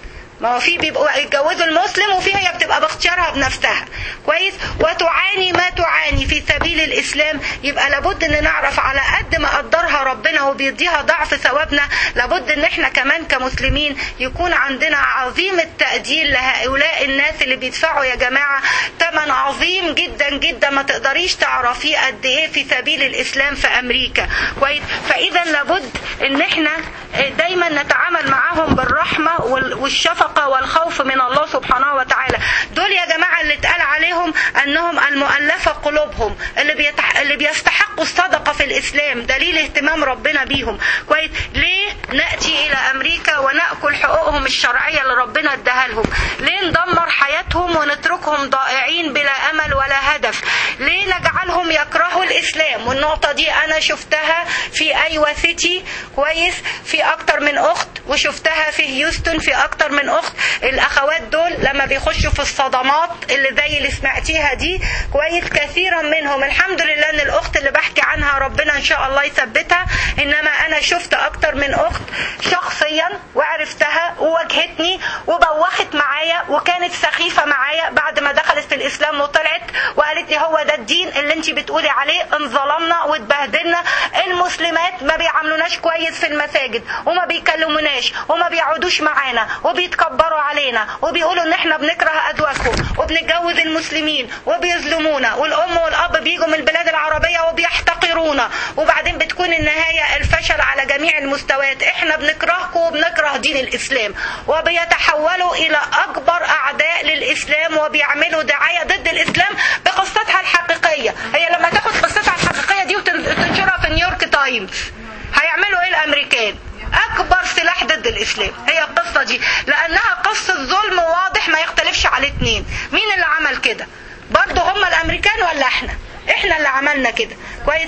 ما هو في بيبقوا يتجوزوا المسلم وفي هي بتبقى باختيارها بنفسها كويس، وتعاني ما تعاني في سبيل الإسلام. يبقى لابد ان نعرف على قد ما قدرها ربنا وبيديها ضعف ثوابنا، لابد ان احنا كمان كمسلمين يكون عندنا عظيم التقدير لهؤلاء الناس اللي بيدفعوا يا جماعة ثمن عظيم جدا جدا ما تقدريش تعرفيه قد ايه في سبيل الإسلام في أمريكا كويس. فإذا لابد ان احنا دايما نتعامل معاهم بالرحمة والشفقة والخوف من الله سبحانه وتعالى. دول يا جماعة اللي اتقال عليهم أنهم المؤلفة قلوبهم، اللي بيستحقوا الصدقة في الإسلام، دليل اهتمام ربنا بيهم كويس. ليه نأتي إلى أمريكا ونأكل حقوقهم الشرعية اللي ربنا اداها لهم؟ ليه ندمر حياتهم ونتركهم ضائعين بلا أمل ولا هدف؟ ليه نجعلهم يكرهوا الإسلام؟ والنقطة دي أنا شفتها في أيوة سيتي كويس في أكتر من أخت، وشفتها في هيوستن في أكتر من أخت. الأخوات دول لما بيخشوا في الصدمات اللي زي اللي سمعتيها دي كويس، كثيرا منهم الحمد لله ان الأخت اللي بحكي عنها ربنا إن شاء الله يثبتها، إنما أنا شفت أكتر من أخت شخصيا وعرفتها وواجهتني وبوخت معايا وكانت سخيفة معايا بعد ما دخلت في الإسلام وطلعت وقالت لي هو ده الدين اللي انت بتقولي عليه؟ انظلمنا واتبهدلنا، المسلمات ما بيعاملوناش كويس في المساجد وما بيكلموناش وما بيقعدوش معانا وبيتكبروا علينا وبيقولوا ان احنا بنكره ازواجهم وبنتجوز المسلمين وبيظلمونا، والام والاب بيجوا من البلاد العربية وبيحتقرونا، وبعدين بتكون النهاية الفشل على جميع المستويات. احنا بنكرهكم وبنكره دين الاسلام، وبيتحولوا الى اكبر اعداء للاسلام وبيعملوا دعاية ضد الاسلام بقصتها الحقيقية. هي لما تاخد قصتها الحقيقية دي وتنشرها في نيويورك تايمز هيعملوا ايه الامريكان؟ اكبر سلاح ضد الاسلام هي القصة دي، لانها قصة ظلم واضح ما يختلفش عليه اتنين. مين اللي عمل كده؟ برضو هم الامريكان ولا احنا اللي عملنا كده كويس؟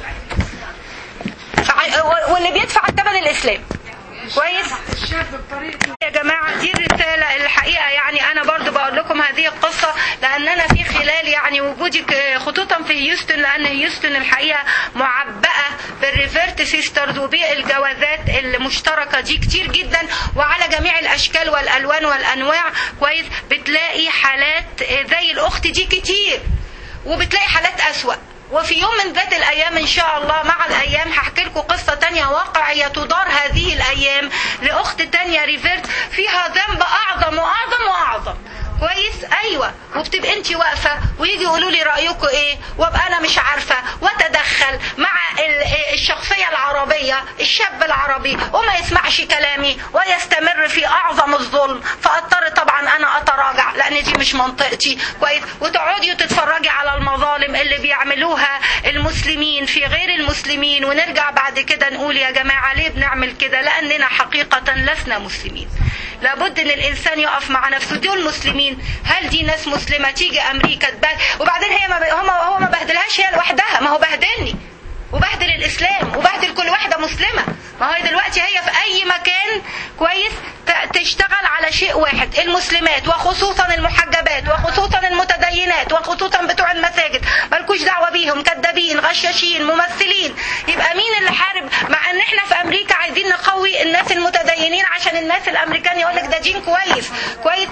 واللي بيدفع الثمن الاسلام كويس يا جماعة. دي الرسالة الحقيقة، يعني أنا برضو بقول لكم هذه القصة لأن أنا في خلال يعني وجودي خطوطا في هيوستن، لأن هيوستن الحقيقة معبأة بالريفيرت سيسترز وبالجوازات المشتركة دي كتير جدا وعلى جميع الأشكال والألوان والأنواع كويس. بتلاقي حالات زي الأخت دي كتير وبتلاقي حالات أسوأ. وفي يوم من ذات الأيام إن شاء الله مع الأيام هحكي لكم قصة تانية واقعية تدار هذه الأيام لأخت تانية ريفيرت فيها ذنب أعظم وأعظم وأعظم كويس. أيوة، وبتبقى أنت واقفة ويجي يقولوا لي رأيكم إيه وابقى أنا مش عارفة وتدخل مع الشخصية العربية الشاب العربي وما يسمعش كلامي ويستمر في أعظم الظلم، فأضطر طبعا أنا أتراجع لأن دي مش منطقتي كويس. وتقعدي وتتفرجي على المظالم اللي بيعملوها المسلمين في غير المسلمين، ونرجع بعد كده نقول يا جماعة ليه بنعمل كده؟ لأننا حقيقة لسنا مسلمين. لابد ان الانسان يقف مع نفسه. دول مسلمين، هل دي ناس مسلمة تيجي امريكا تبهدل؟ وبعدين هي هو ما بهدلهاش هي لوحدها، ما هو بهدلني وبهدل الاسلام وبهدل كل واحدة مسلمة. ما هي دلوقتي هي في اي مكان كويس تشتغل على شيء واحد، المسلمات وخصوصا المحجبات وخصوصا المتدينات وخصوصا بتوع المساجد مالكوش دعوة بيهم، كذابين غشاشين ممثلين. يبقى مين اللي حارب؟ مع ان احنا في امريكا عايزين نقوي الناس المتدينين عشان الناس الامريكان يقولك ده دين كويس كويس.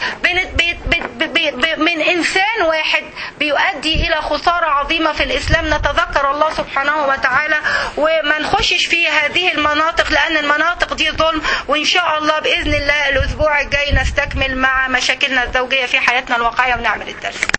من انسان واحد بيؤدي الى خسارة عظيمة في الاسلام. نتذكر الله سبحانه وتعالى وما نخشش في هذه المناطق لان المناطق دي ظلم. وان شاء الله باذن الله الاسبوع الجاي نستكمل مع مشاكلنا الزوجية في حياتنا الواقعية ونعمل الدرس.